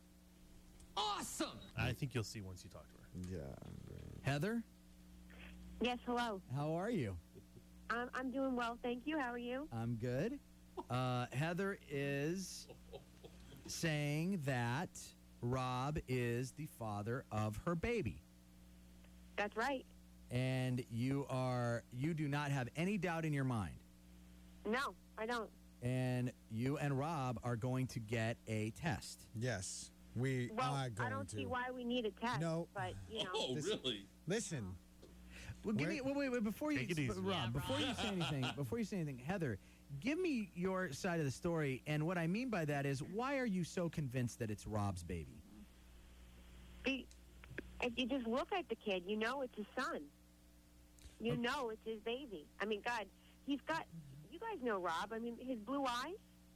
Awesome! I think you'll see once you talk to her. Yeah. Heather, Yes, hello. how are you? I'm, I'm doing well, thank you. How are you? I'm good. Uh, Heather is saying that Rob is the father of her baby. That's right. And you are you do not have any doubt in your mind. No, I don't. And you and Rob are going to get a test. Yes, we Well, are going I don't to. see why we need a test. No. But, you know. Oh, This- really? Listen, Well, give me Where- wait, wait, wait before you Take it easy. Rob, Yeah, before you say anything, before you say anything, Heather, give me your side of the story. And what I mean by that is, why are you so convinced that it's Rob's baby? Be, if you just look at the kid, you know it's his son. You Okay. know it's his baby. I mean, God, he's got, you guys know Rob. I mean, his blue eyes.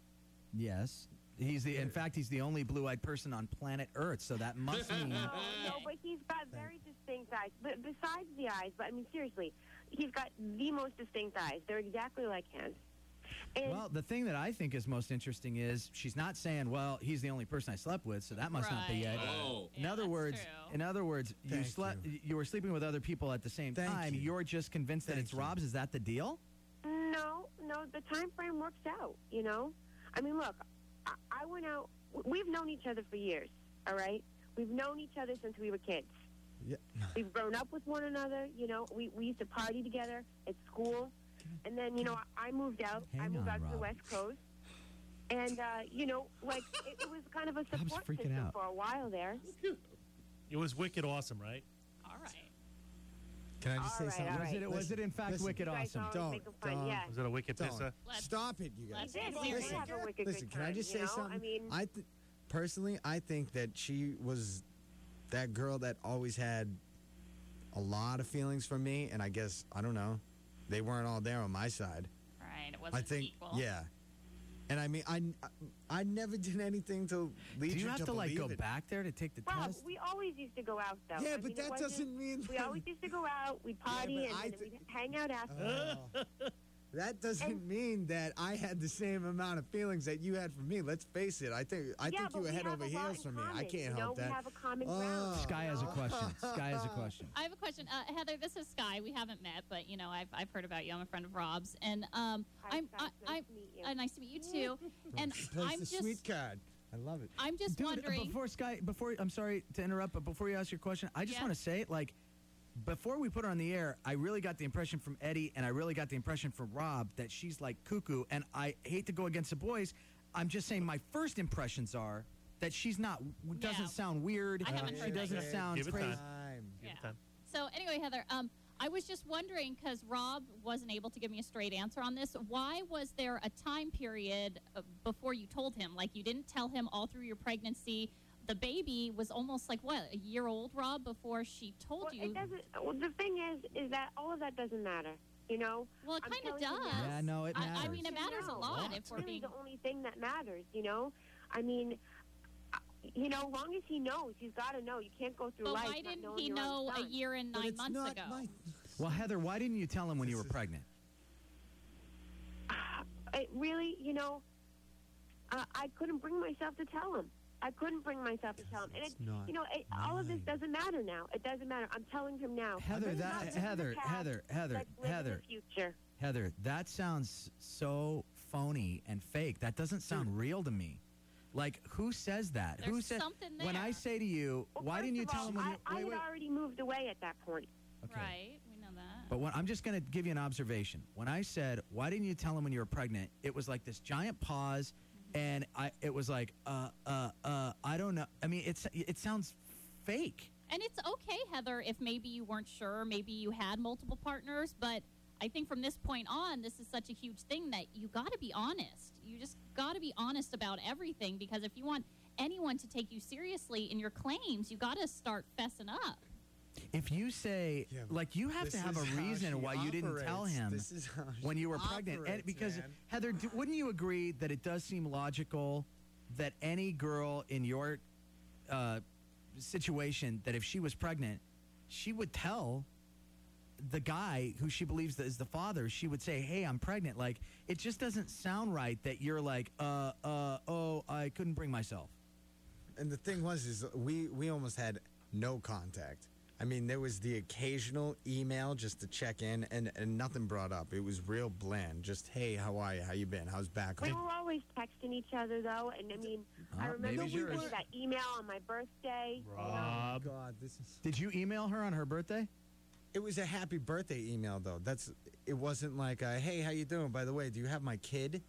Yes. He's the in fact he's the only blue-eyed person on planet Earth, so that must mean No, no, but he's got very distinct eyes. But besides the eyes, but I mean, seriously, he's got the most distinct eyes. They're exactly like his. And Well, the thing that I think is most interesting is she's not saying, "Well, he's the only person I slept with," so that must not be Right. it. Oh. In Yeah, other that's words, true. in other words, you Thank slept you. you were sleeping with other people at the same Thank time. you. You're just convinced that Thank it's you. Rob's. Is that the deal? no, no, the time frame works out. You know, I mean, look, I, I went out. We've known each other for years. All right, we've known each other since we were kids. yeah. We've grown up with one another. You know, we, we used to party together at school. And then, you know, I moved out. I Hang moved on, out to the Rob. West Coast. And, uh, you know, like, it, it was kind of a Rob's support freaking system out. for a while there. It was wicked awesome, right? All right. Can I just All say right, something? all Was right. it? Was Listen, it in fact listen. wicked You guys awesome? always Don't, make them fun, don't. yeah. Was it a wicked Don't. pissa? Let's- Stop it, you guys. Let's We did. be We did serious. have a wicked Listen, good can I time, just you say know? something? I mean, I th- personally, I think that she was that girl that always had a lot of feelings for me, and I guess I don't know, they weren't all there on my side. Right. It wasn't I think, equal. yeah. And I mean, I, I never did anything to lead Do you you have to to like believe go it. back there to take the Rob, test? we always used to go out, though. Yeah, I but mean, it that wasn't- doesn't mean. We always used to go out, we'd party, but and I then thi- we'd hang out after. Oh. That doesn't And- mean that I had the same amount of feelings that you had for me. Let's face it. I think I yeah, think but you were we head have over a lot heels in for me. I common, can't you know? help We that. have a common Oh. ground. Sky you has a know? question. Sky has a question. I have a question, uh, Heather. This is Sky. We haven't met, but you know, I've, I've heard about you. I'm a friend of Rob's, and um, Hi, I'm Sky. I, Nice I, to meet you. uh, nice to meet you too. And Plays I'm the just sweet card. I love it. I'm just Dude, wondering. before Sky, before I'm sorry to interrupt, but before you ask your question, I just Yeah. want to say, like, before we put her on the air, I really got the impression from Eddie, and I really got the impression from Rob that she's like cuckoo. And I hate to go against the boys. I'm just saying my first impressions are that she's not doesn't Yeah. sound weird. I haven't she heard that doesn't yet. sound Give it crazy. time. Give it Yeah. time. So anyway, Heather, um, I was just wondering because Rob wasn't able to give me a straight answer on this. Why was there a time period uh, before you told him? Like you didn't tell him all through your pregnancy. The baby was almost like what, a year old, Rob, before she told Well, you. it doesn't. Well, the thing is, is that all of that doesn't matter. You know. Well, it I'm kind of telling you does. now. Yeah, no, it I, I matters. mean, it matters a No, lot it's if we're really being. the only thing that matters. You know. I mean, uh, you know, long as he knows, he's got to know. You can't go through But life why not didn't knowing he your know own a son. year and But nine it's months not ago? my. Well, Heather, why didn't you tell him when you were This is- pregnant? It really, you know, uh, I couldn't bring myself to tell him. I couldn't bring myself to tell him. And, it, It's not you know, it, all of this mine. doesn't matter now. It doesn't matter. I'm telling him now. Heather, Let's that- not live in the Heather, past. Heather, Heather, Let's live Heather. in the future. Heather, that sounds so phony and fake. That doesn't sound real to me. Like, who says that? There's who says something when I there. say to you, Well, why first didn't you of tell all, him when you I, I wait, had wait. already moved away at that point. Okay. Right, we know that. But when, I'm just going to give you an observation. When I said, why didn't you tell him when you were pregnant? It was like this giant pause, and I it was like, uh, uh, uh, I don't know. I mean, it's it sounds fake. And it's okay, Heather, if maybe you weren't sure, maybe you had multiple partners, but I think from this point on, this is such a huge thing that you got to be honest. You just got to be honest about everything, because if you want anyone to take you seriously in your claims, you got to start fessing up. If you say, Yeah, like, you have to this have a is how reason she why you didn't tell operates. him This is how she when you were pregnant. And operates, because, man. Heather, do, wouldn't you agree that it does seem logical that any girl in your uh, situation, that if she was pregnant, she would tell the guy who she believes that is the father, she would say, hey, I'm pregnant. Like, it just doesn't sound right that you're like, uh, uh, oh, I couldn't bring myself. And the thing was, is we we almost had no contact. I mean, there was the occasional email just to check in, and, and nothing brought up. It was real bland. Just, hey, how are you? How you been? How's back We home? were always texting each other, though, and I mean, I Uh, remember maybe we yours. did that email on my birthday. Rob. God, this is. Did you email her on her birthday? It was a happy birthday email, though. That's. It wasn't like, uh, hey, how you doing? By the way, do you have my kid?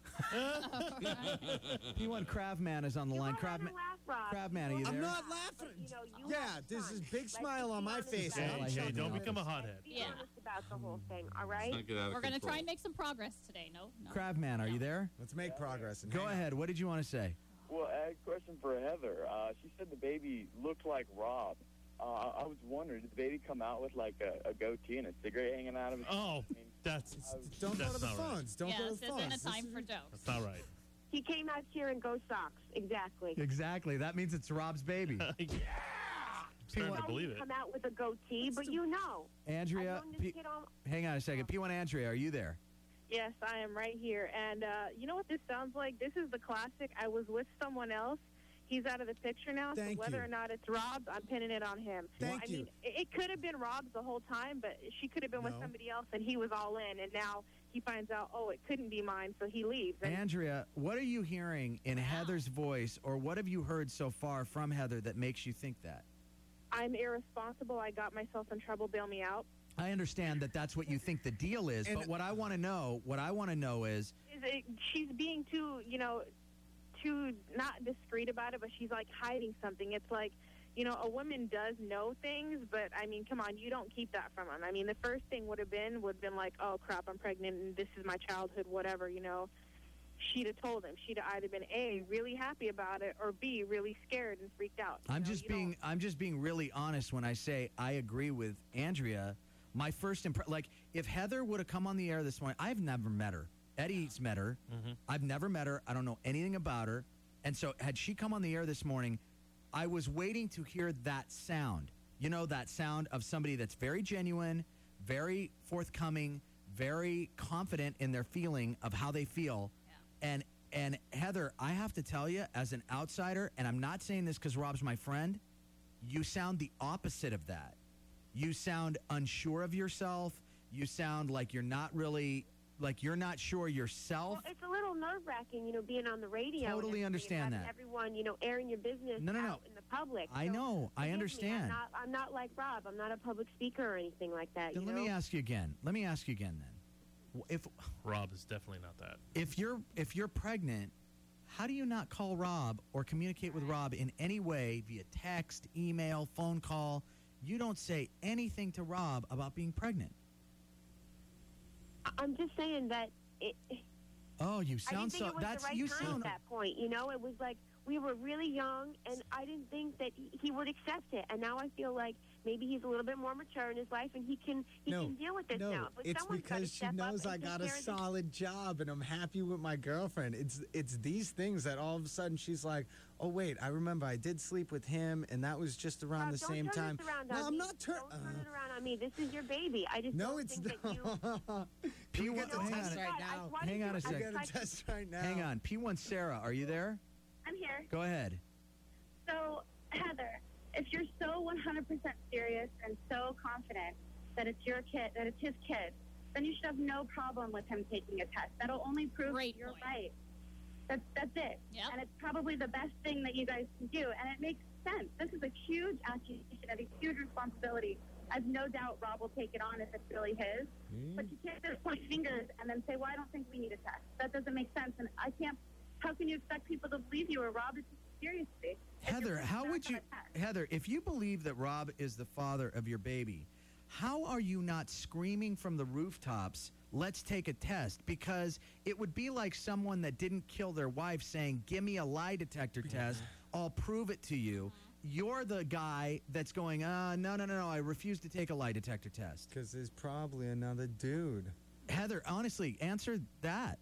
P one Krav Man is on the You line. won't Krav let her Man. laugh, Rob. Krav Man, are you I'm there? not But, laughing. you know, you Yeah, have there's fun. this big Let's smile just on be my honest face. about Yeah, it. like, Hey, Something don't else. become a Let's hothead. be Yeah. honest about the whole thing, all Let's right? not get out of We're going to control. try and make some progress today. No, no. Krav Man, are you there? Let's make progress. And Go hang on. ahead. What did you want to say? Well, I had a question for Heather. Uh, she said the baby looked like Rob. Uh, I was wondering, did the baby come out with like a, a goatee and a cigarette hanging out of his? Oh, I mean, that's Don't go that's to the not right. phones. Don't yeah, go to this the isn't phones. a This time is- for jokes. That's not right. He came out here in ghost socks. Exactly. Exactly. That means it's Rob's baby. yeah. I'm starting to He believe it. come out with a goatee, but you know. Andrea, I've known this P- kid all- hang on a second. P one Andrea, are you there? Yes, I am right here. And uh, you know what this sounds like? This is the classic. I was with someone else. He's out of the picture now. Thank so whether you. or not it's Rob, I'm pinning it on him. Thank I you. mean, it, it could have been Rob's the whole time, but she could have been with No. somebody else, and he was all in. And now he finds out, oh, it couldn't be mine, so he leaves. And Andrea, what are you hearing in Heather's voice, or what have you heard so far from Heather that makes you think that? I'm irresponsible. I got myself in trouble. Bail me out. I understand that that's what you think the deal is, And- but what I want to know, what I want to know is, Is it, she's being too, you know, too not discreet about it, but she's like hiding something. It's like, you know, a woman does know things, but I mean, come on, you don't keep that from them. I mean, the first thing would have been would have been like, oh crap, I'm pregnant, and this is my childhood, whatever, you know. She'd have told him. She'd have either been A, really happy about it, or B, really scared and freaked out. You I'm know, just you don't- being I'm just being really honest when I say I agree with Andrea. My first impression, like if Heather would have come on the air this morning, I've never met her. Eddie's met her. I've never met her. I don't know anything about her. And so had she come on the air this morning, I was waiting to hear that sound. You know, that sound of somebody that's very genuine, very forthcoming, very confident in their feeling of how they feel. And and Heather, I have to tell you, as an outsider, and I'm not saying this because Rob's my friend, you sound the opposite of that. You sound unsure of yourself. You sound like you're not really, like you're not sure yourself. Well, it's a little nerve-wracking, you know, being on the radio. and Totally everything, understand having that. Everyone, you know, airing your business No, no, no. out in the public. I So, know. I forgive me, understand. I'm not, I'm not like Rob. I'm not a public speaker or anything like that. Then you let know? me ask you again. Let me ask you again then. W- If Rob is definitely not that. if you're if you're pregnant, how do you not call Rob or communicate with Rob in any way via text, email, phone call? You don't say anything to Rob about being pregnant. I- I'm just saying that it. Oh, you I sound didn't think so. it was That's the right you time sound. at that point. You know, it was like we were really young, and I didn't think that he- he would accept it. And now I feel like maybe he's a little bit more mature in his life, and he can he No, can deal with this no, now. But it's someone's gotta because she step up knows and I take got a care of this. solid job and I'm happy with my girlfriend. It's it's these things that all of a sudden she's like, oh wait, I remember I did sleep with him, and that was just around Rob, the don't same turn time. This around No, on I'm me. not turning. Don't turn it around on me. This is your baby. I just No, don't it's think that you. P one, one, hang test on, right God, I- now. why hang did on you- a second. I I got a test right now. Hang on. P one Sarah, are you there? I'm here. Go ahead. So, Heather, if you're so one hundred percent serious and so confident that it's your kid, that it's his kid, then you should have no problem with him taking a test. That'll only prove Great you're point. right. That's, that's it. Yep. And it's probably the best thing that you guys can do. And it makes sense. This is a huge accusation and a huge responsibility. I've no doubt Rob will take it on if it's really his. But you can't just point fingers and then say, well, I don't think we need a test. That doesn't make sense. And I can't, how can you expect people to believe you or Rob? It's seriously. Heather, how would you, Heather, if you believe that Rob is the father of your baby, how are you not screaming from the rooftops, let's take a test? Because it would be like someone that didn't kill their wife saying, give me a lie detector test, I'll prove it to you. You're the guy that's going, uh, no, no, no, no, I refuse to take a lie detector test. Because there's probably another dude. Heather, honestly, answer that.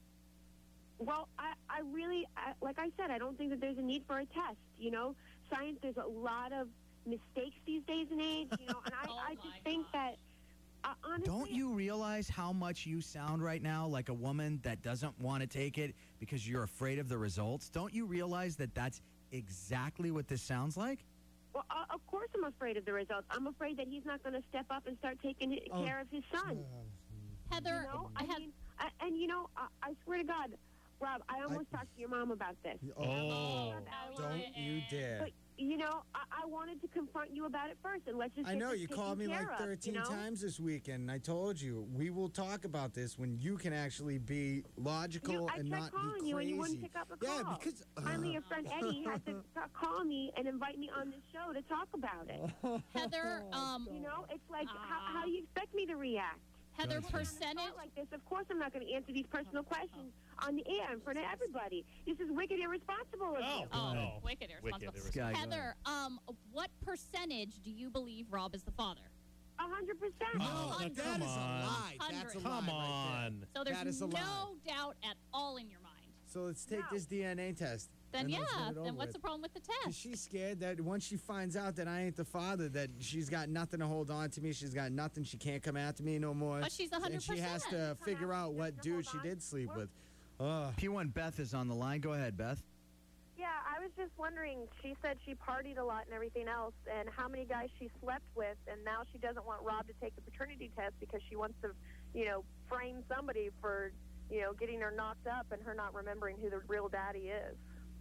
Well, I, I really, I, like I said, I don't think that there's a need for a test. You know, science, there's a lot of mistakes these days and age, you know, and I, Oh I just my think that, uh, honestly. Don't you realize how much you sound right now like a woman that doesn't want to take it because you're afraid of the results? Don't you realize that that's exactly what this sounds like? Well, uh, of course I'm afraid of the results. I'm afraid that he's not going to step up and start taking hi- Oh. care of his son. Heather, You know, I I have. mean, I, and you know, I, I swear to God, Rob, I almost talked to your mom about this. Oh, no, don't you dare. But you know, I, I wanted to confront you about it first, and let's just. I get know, this you taken called me care like of, thirteen you know? times this weekend. I told you, we will talk about this when you can actually be logical You, I and tried not calling be crazy. you, and you wouldn't pick up a call. Yeah, because... Finally, your friend Eddie had to ca- call me and invite me on this show to talk about it. Heather, um, You know, it's like, how, how do you expect me to react? Heather, On a percentage. spot like this, of course I'm not going to answer these personal questions on the air in front of everybody. This is wicked irresponsible of you. Oh, no. wicked irresponsible. Wicked This guy, go Heather, um, what percentage do you believe Rob is the father? A hundred percent. Oh, Hundred. that That is a on. lie. That's a Hundred. lie Come right there. on. So there's That is a no lie. doubt at all in your mind. So let's take No. this D N A test. Then and yeah, let's get it then over what's with. the problem with the 'Cause test? she's scared that once she finds out that I ain't the father, that she's got nothing to hold on to me. She's got nothing. She can't come after me no more. But she's a And hundred she has percent. to figure out what dude she did sleep with. Ugh. P one Beth is on the line. Go ahead, Beth. Yeah, I was just wondering. She said she partied a lot and everything else, and how many guys she slept with, and now she doesn't want Rob to take the paternity test because she wants to, you know, frame somebody for, you know, getting her knocked up and her not remembering who the real daddy is.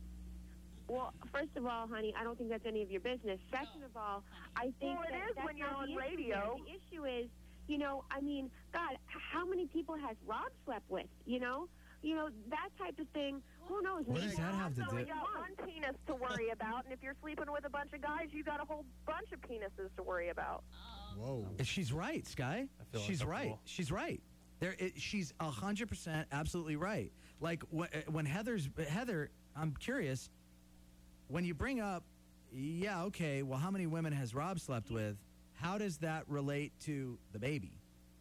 Well, first of all, honey, I don't think that's any of your business. Second of all, I think Well, it that is that's when you're not on the issue radio. here. The issue is, you know, I mean, God, h- how many people has Rob slept with? You know, you know that type of thing. Who knows? What Maybe does that have to So do? we got one penis to worry about, and if you're sleeping with a bunch of guys, you got a whole bunch of penises to worry about. Whoa. She's right, Sky. I feel She's right. uncomfortable. She's right. There, it, she's a hundred percent absolutely right. Like wh- uh, when Heather's Heather, I'm curious. When you bring up, yeah, okay, well, how many women has Rob slept with? How does that relate to the baby?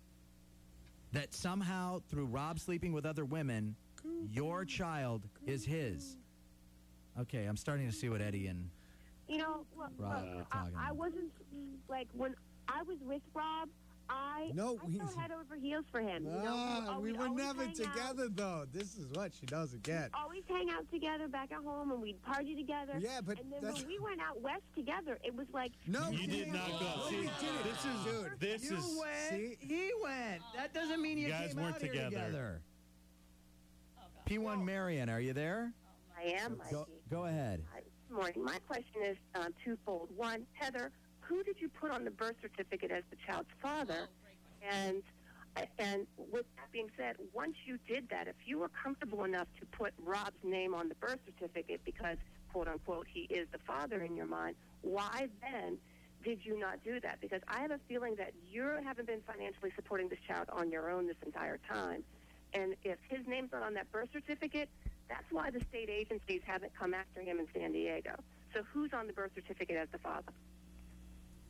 That somehow through Rob sleeping with other women, your child is his. Okay, I'm starting to see what Eddie and You know, look, Rob look, were I, talking I about. wasn't like when I was with Rob. I No, I we- fell head over heels for him. You know, Ah, al- we we'd were always never hang out- together, though. This is what she doesn't get. Always hang out together back at home, and we'd party together. Yeah, but and then that's- when we went out west together, it was like No, You we did didn't. not go. No, See, we didn't. this is Dude, this you is went. see? He went. That doesn't mean you, You guys came weren't out here together. together. Oh, God. P one Marion, are you there? I am, Mikey. Go, go ahead. Hi, Good morning. My question is um, twofold. One, Heather, who did you put on the birth certificate as the child's father? And and with that being said, once you did that, if you were comfortable enough to put Rob's name on the birth certificate because, quote unquote, he is the father in your mind, why then did you not do that? Because I have a feeling that you haven't been financially supporting this child on your own this entire time. And if his name's not on that birth certificate, that's why the state agencies haven't come after him in San Diego. So who's on the birth certificate as the father?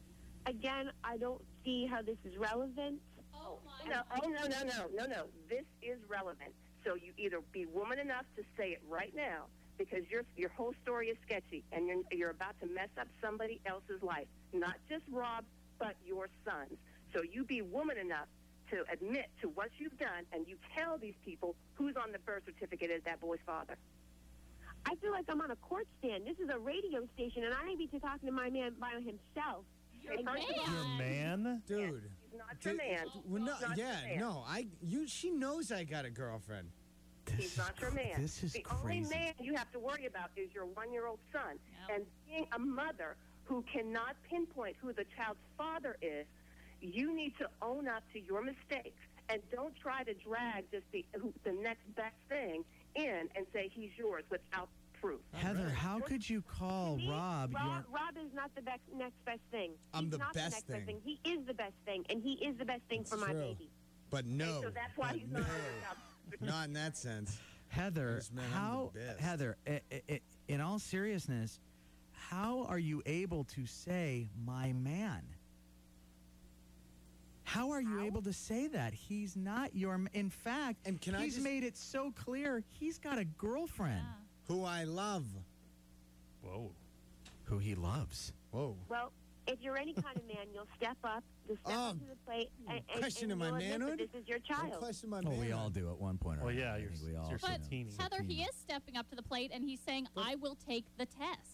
again, I don't see how this is relevant. Oh my. No, oh no, no, no, no, no. This is relevant. So you either be woman enough to say it right now, because your your whole story is sketchy, and you're you're about to mess up somebody else's life, not just Rob, but your sons. So you be woman enough to admit to what you've done, and you tell these people who's on the birth certificate as that boy's father. I feel like I'm on a court stand. This is a radio station, and I need to be talking to my man by himself. Your And- man. Your man? Dude. He's not your Dude, man. well, no, He's not yeah, your man. no. I you. She knows I got a girlfriend. He's not your man. This is the crazy. only man you have to worry about is your one-year-old son. And being a mother who cannot pinpoint who the child's father is, you need to own up to your mistakes and don't try to drag just the who, the next best thing in and say he's yours without proof. Heather, how could you call To me, Rob your... Rob, Rob is not the best, next best thing. I'm He's the not best the next thing. best thing. He is the best thing, and he is the best thing It's for my true. baby. But no. So that's why but he's no. not on the job. Not in that sense. Heather, Yes, man, I'm how... the best. Heather, i i in all seriousness, how are you able to say my man? How are you able to say that? He's not your... m- In fact, And can I he's just- made it so clear he's got a girlfriend Who I love. Whoa. who he loves. Whoa. Well, if you're any kind of man, you'll step up, you'll step Oh, up to the plate, and, and, question and of my you'll admit that manhood? this is your child. Don't question my Oh, we man. all do at one point or Well, another. yeah, I you're, think we all... you're you know. But teeny. Heather, he is stepping up to the plate and he's saying, I will take the test.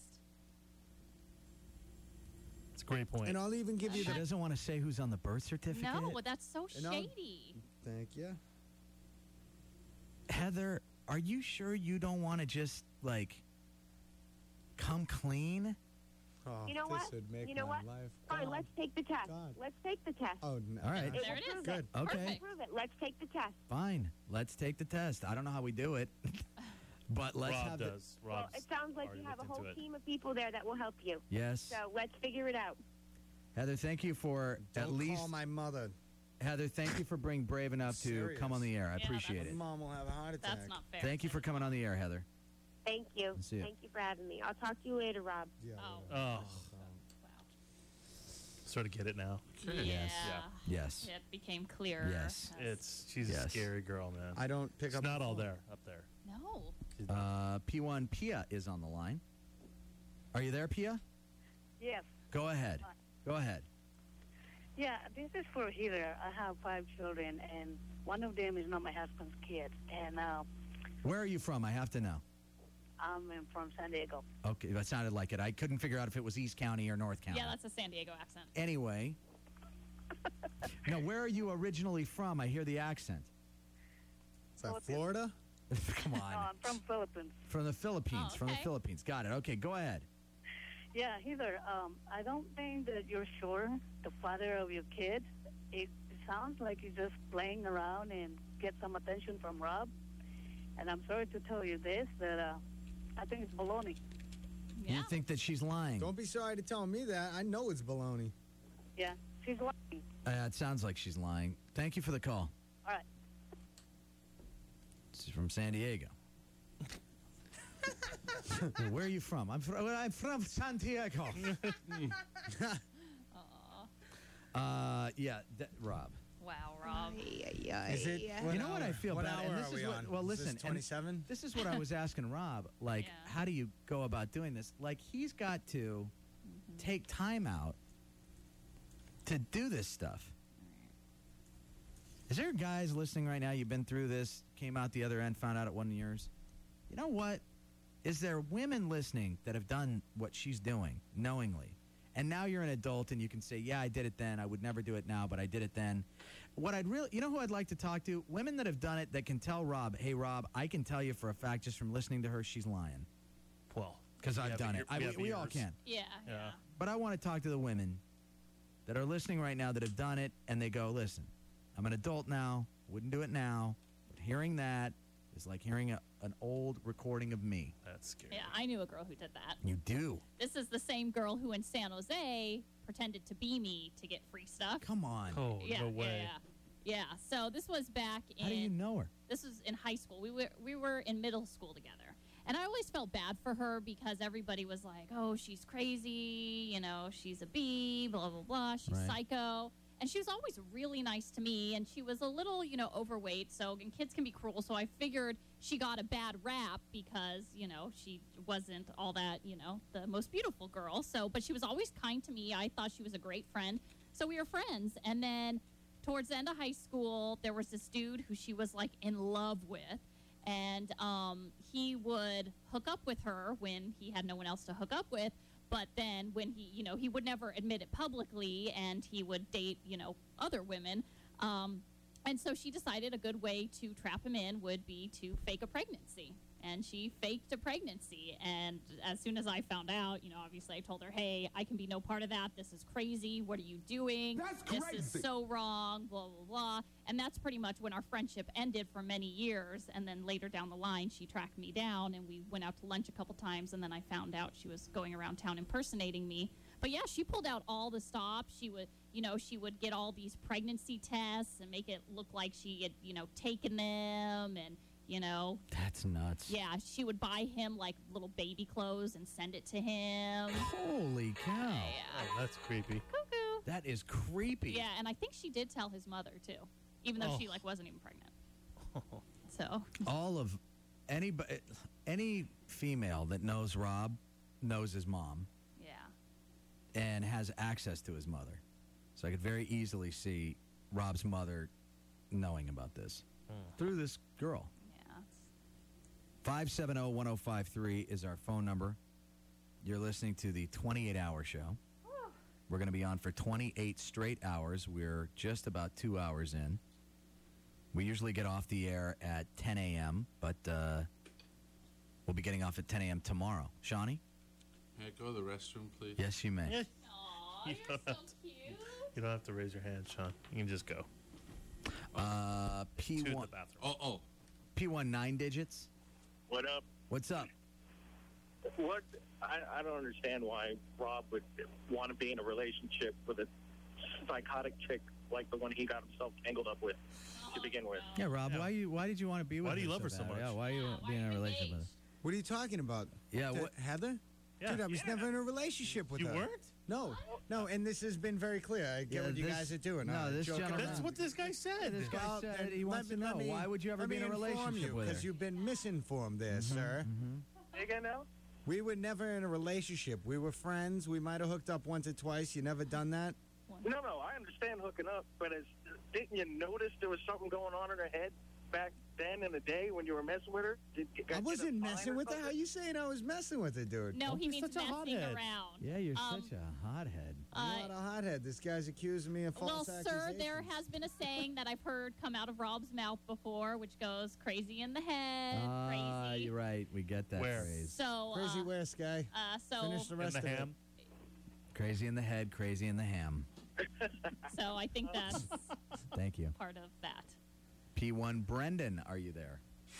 It's a great point. And I'll even give you She the. doesn't want to say who's on the birth certificate? No, that's so And I'll- shady. Thank you. Heather, are you sure you don't want to just, like, come clean? Oh, You know this what? would make You know my what? life. Fine, God. let's take the test. God. Let's take the test. Oh, no. All right. It There will it is. prove Good. It. Okay. It will prove it. Let's take the test. Fine. Let's take the test. I don't know how we do it, but let's Rob have does. Well, Rob's it sounds like already you have a looked whole into it. team of people there that will help you. it. Yes. So let's figure it out. Heather, thank you for Don't at least... call my mother. Heather, thank you for being brave enough to Serious. come on the air. I Yeah, appreciate that's- it. Mom will have a heart attack. That's not fair. Thank you for coming on the air, Heather. Thank you. See ya. Thank you for having me. I'll talk to you later, Rob. Yeah. Oh. Oh. Sort of get it now. Yeah. Yes. Yes. It became clearer. Yes. as- It's she's a Yes. scary girl, man. I don't pick It's up. not the all phone. there up there. No. She's not. Uh, P one Pia is on the line. Are you there, Pia? Yes. Go ahead. Go ahead. Yeah, this is for Heather. I have five children, and one of them is not my husband's kid. And uh, Where are you from? I have to know. I'm in, from San Diego. Okay, that sounded like it. I couldn't figure out if it was East County or North County. Yeah, that's a San Diego accent. Anyway. No, where are you originally from? I hear the accent. Is that Florida? Come on. No, I'm from Philippines. From the Philippines. Oh, From the okay. Philippines. Got it. Okay, go ahead. Yeah, Heather, um, I don't think that you're sure the father of your kid. It, it sounds like he's just playing around and get some attention from Rob. And I'm sorry to tell you this, that uh, I think it's baloney. You think that she's lying? Don't be sorry to tell me that. I know it's baloney. Yeah, she's lying. Uh, it sounds like she's lying. Thank you for the call. All right. This is from San Diego. Well, where are you from? I'm from. I'm from San Diego. uh, yeah, that, Rob. Wow, Rob. Is it? You know what I feel what bad? hour And this are is we what, on? well, Is listen. this and twenty-seven? This is what I was asking Rob. Like, how do you go about doing this? Like, he's got to take time out to do this stuff. Is there guys listening right now? You've been through this, came out the other end, found out it wasn't yours. You know what? Is there women listening that have done what she's doing knowingly? And now you're an adult and you can say, yeah, I did it then. I would never do it now, but I did it then. What I'd really, you know who I'd like to talk to? Women that have done it that can tell Rob, hey, Rob, I can tell you for a fact just from listening to her, she's lying. Well, because we I've have done ear- it. I, we we have we all ears. can. Yeah, yeah. But I want to talk to the women that are listening right now that have done it and they go, listen, I'm an adult now, wouldn't do it now, but hearing that is like hearing a, an old recording of me. That's scary. Yeah, I knew a girl who did that. You do? This is the same girl who in San Jose pretended to be me to get free stuff. Come on. Oh, yeah, no way. Yeah, yeah. Yeah, so this was back in... How do you know her? This was in high school. We were we were in middle school together. And I always felt bad for her because everybody was like, oh, she's crazy, you know, she's a bee, blah, blah, blah, she's Right. psycho. And she was always really nice to me, and she was a little, you know, overweight, so, and kids can be cruel, so I figured she got a bad rap because, you know, she wasn't all that, you know, the most beautiful girl. So, but she was always kind to me. I thought she was a great friend. So we were friends. And then towards the end of high school, there was this dude who she was, like, in love with. And um, he would hook up with her when he had no one else to hook up with. But then when he, you know, he would never admit it publicly, and he would date, you know, other women. Um, and so she decided a good way to trap him in would be to fake a pregnancy. And she faked a pregnancy. And as soon as I found out, you know, obviously I told her, hey, I can be no part of that. This is crazy. What are you doing? That's This crazy. is so wrong, blah, blah, blah. And that's pretty much when our friendship ended for many years. And then later down the line, she tracked me down, and we went out to lunch a couple times. And then I found out she was going around town impersonating me. But yeah, she pulled out all the stops. She would, you know, she would get all these pregnancy tests and make it look like she had, you know, taken them, and, you know. That's nuts. Yeah, she would buy him like little baby clothes and send it to him. Holy cow. Oh, that's creepy. Cuckoo. That is creepy. Yeah, and I think she did tell his mother too, even though Oh. she like wasn't even pregnant. So All of any any female that knows Rob knows his mom yeah, and has access to his mother. So I could very easily see Rob's mother knowing about this through this girl. yeah. five seven zero, one zero five three is our phone number. You're listening to the twenty-eight hour show. We're going to be on for twenty-eight straight hours. We're just about two hours in. We usually get off the air at ten a.m., but uh, we'll be getting off at ten a.m. tomorrow. Shawnee? May I go to the restroom, please? Yes, you may. Aw, You you're don't so have to- cute. You don't have to raise your hand, Sean. You can just go. Uh, P To the one, bathroom. Oh, oh. P one nine digits. What up? What's up? What? I, I don't understand why Rob would want to be in a relationship with a psychotic chick like the one he got himself tangled up with to begin with. Yeah, Rob. Why you? Why did you want to be with? Why do you her love her so bad? much? Yeah. Why are you being in a relationship with her? What are you talking about? Yeah. Th- What? Heather? Yeah. Dude, I was never in a relationship with You her. weren't? No, no, and this has been very clear. I get Yeah, what you this- guys are doing. no, I'm this joking gentleman- around. That's what this guy said. This guy Well, said then he wants let to me- know let me- why would you ever let be in me a inform relationship you, with her? Because you've been misinformed there, sir. Say again now? We were never in a relationship. We were friends. We might have hooked up once or twice. You never done that? No, no, I understand hooking up, but it's, didn't you notice there was something going on in her head back then in the day when you were messing with her? Did, got I you wasn't the fine messing or with her. How something? you saying I was messing with her, dude? No, Don't he be means such a messing hothead. around. Yeah, you're Um, such a hothead. I'm Uh, not a hothead. This guy's accusing me of Well, false sir, accusations. there has been a saying that I've heard come out of Rob's mouth before, which goes crazy in the head, Ah, crazy. you're right. We get that Where? phrase. So, Crazy uh, West guy. uh, so, Finish the And rest the of ham. Crazy in the head, crazy in the ham. so I think that's Thank you. part of that. P one Brendan, are you there?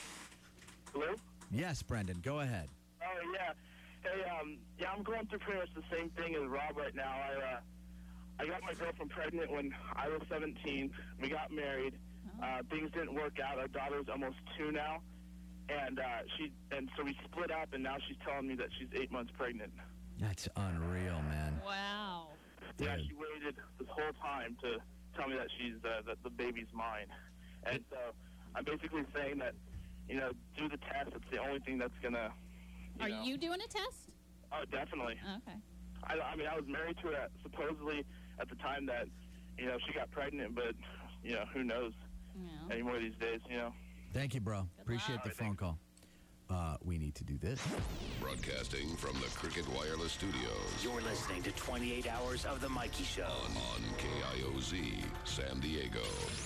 Hello? Yes, Brendan. Go ahead. Oh, yeah. Hey, um, yeah, I'm going through pretty much the same thing as Rob right now. I, uh, I got my girlfriend pregnant when I was seventeen. We got married. Uh, things didn't work out. Our daughter's almost two now. And, uh, she, and so we split up, and now she's telling me that she's eight months pregnant. That's unreal, man. Wow. Yeah, Dude. she waited this whole time to tell me that she's uh, that the baby's mine, and so I'm basically saying that, you know, do the test. It's the only thing that's gonna. You Are know, you doing a test? Oh, definitely. Okay. I, I mean, I was married to her at, supposedly at the time that, you know, she got pregnant, but you know, who knows Yeah. anymore these days? You know. Thank you, bro. Appreciate the phone call. Uh, we need to do this. Broadcasting from the Cricket Wireless Studios. You're listening to twenty-eight hours of The Mikey Show. On, on K I O Z, San Diego.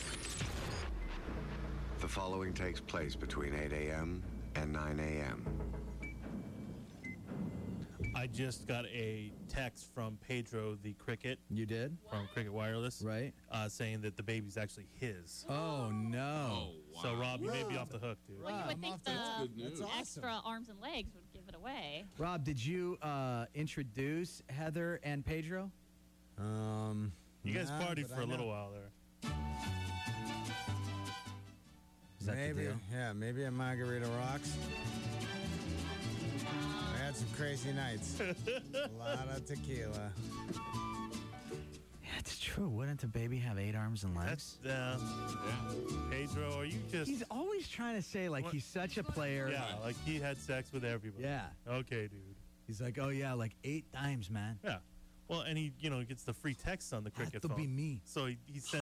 The following takes place between eight a.m. and nine a.m. I just got a text from Pedro the Cricket. You did? From Cricket Wireless. Right. Uh, saying that the baby's actually his. Oh, no. So, Rob, you may be off the hook, dude. Well, you would think the good news. the extra arms and legs would give it away. Rob, did you uh, introduce Heather and Pedro? Um, You guys nah, partied but for I a little know. while there. Is that the maybe, deal? yeah, maybe at Margarita Rocks. had some crazy nights. A lot of tequila. Yeah, it's true. Wouldn't a baby have eight arms and legs? That's, uh, yeah. Pedro, are you just... He's always trying to say, like, What? he's such a player. Yeah, like he had sex with everybody. Yeah. Okay, dude. He's like, oh, yeah, like eight times, man. Yeah. Well, and he, you know, gets the free text on the cricket to phone. be me. So he, he sends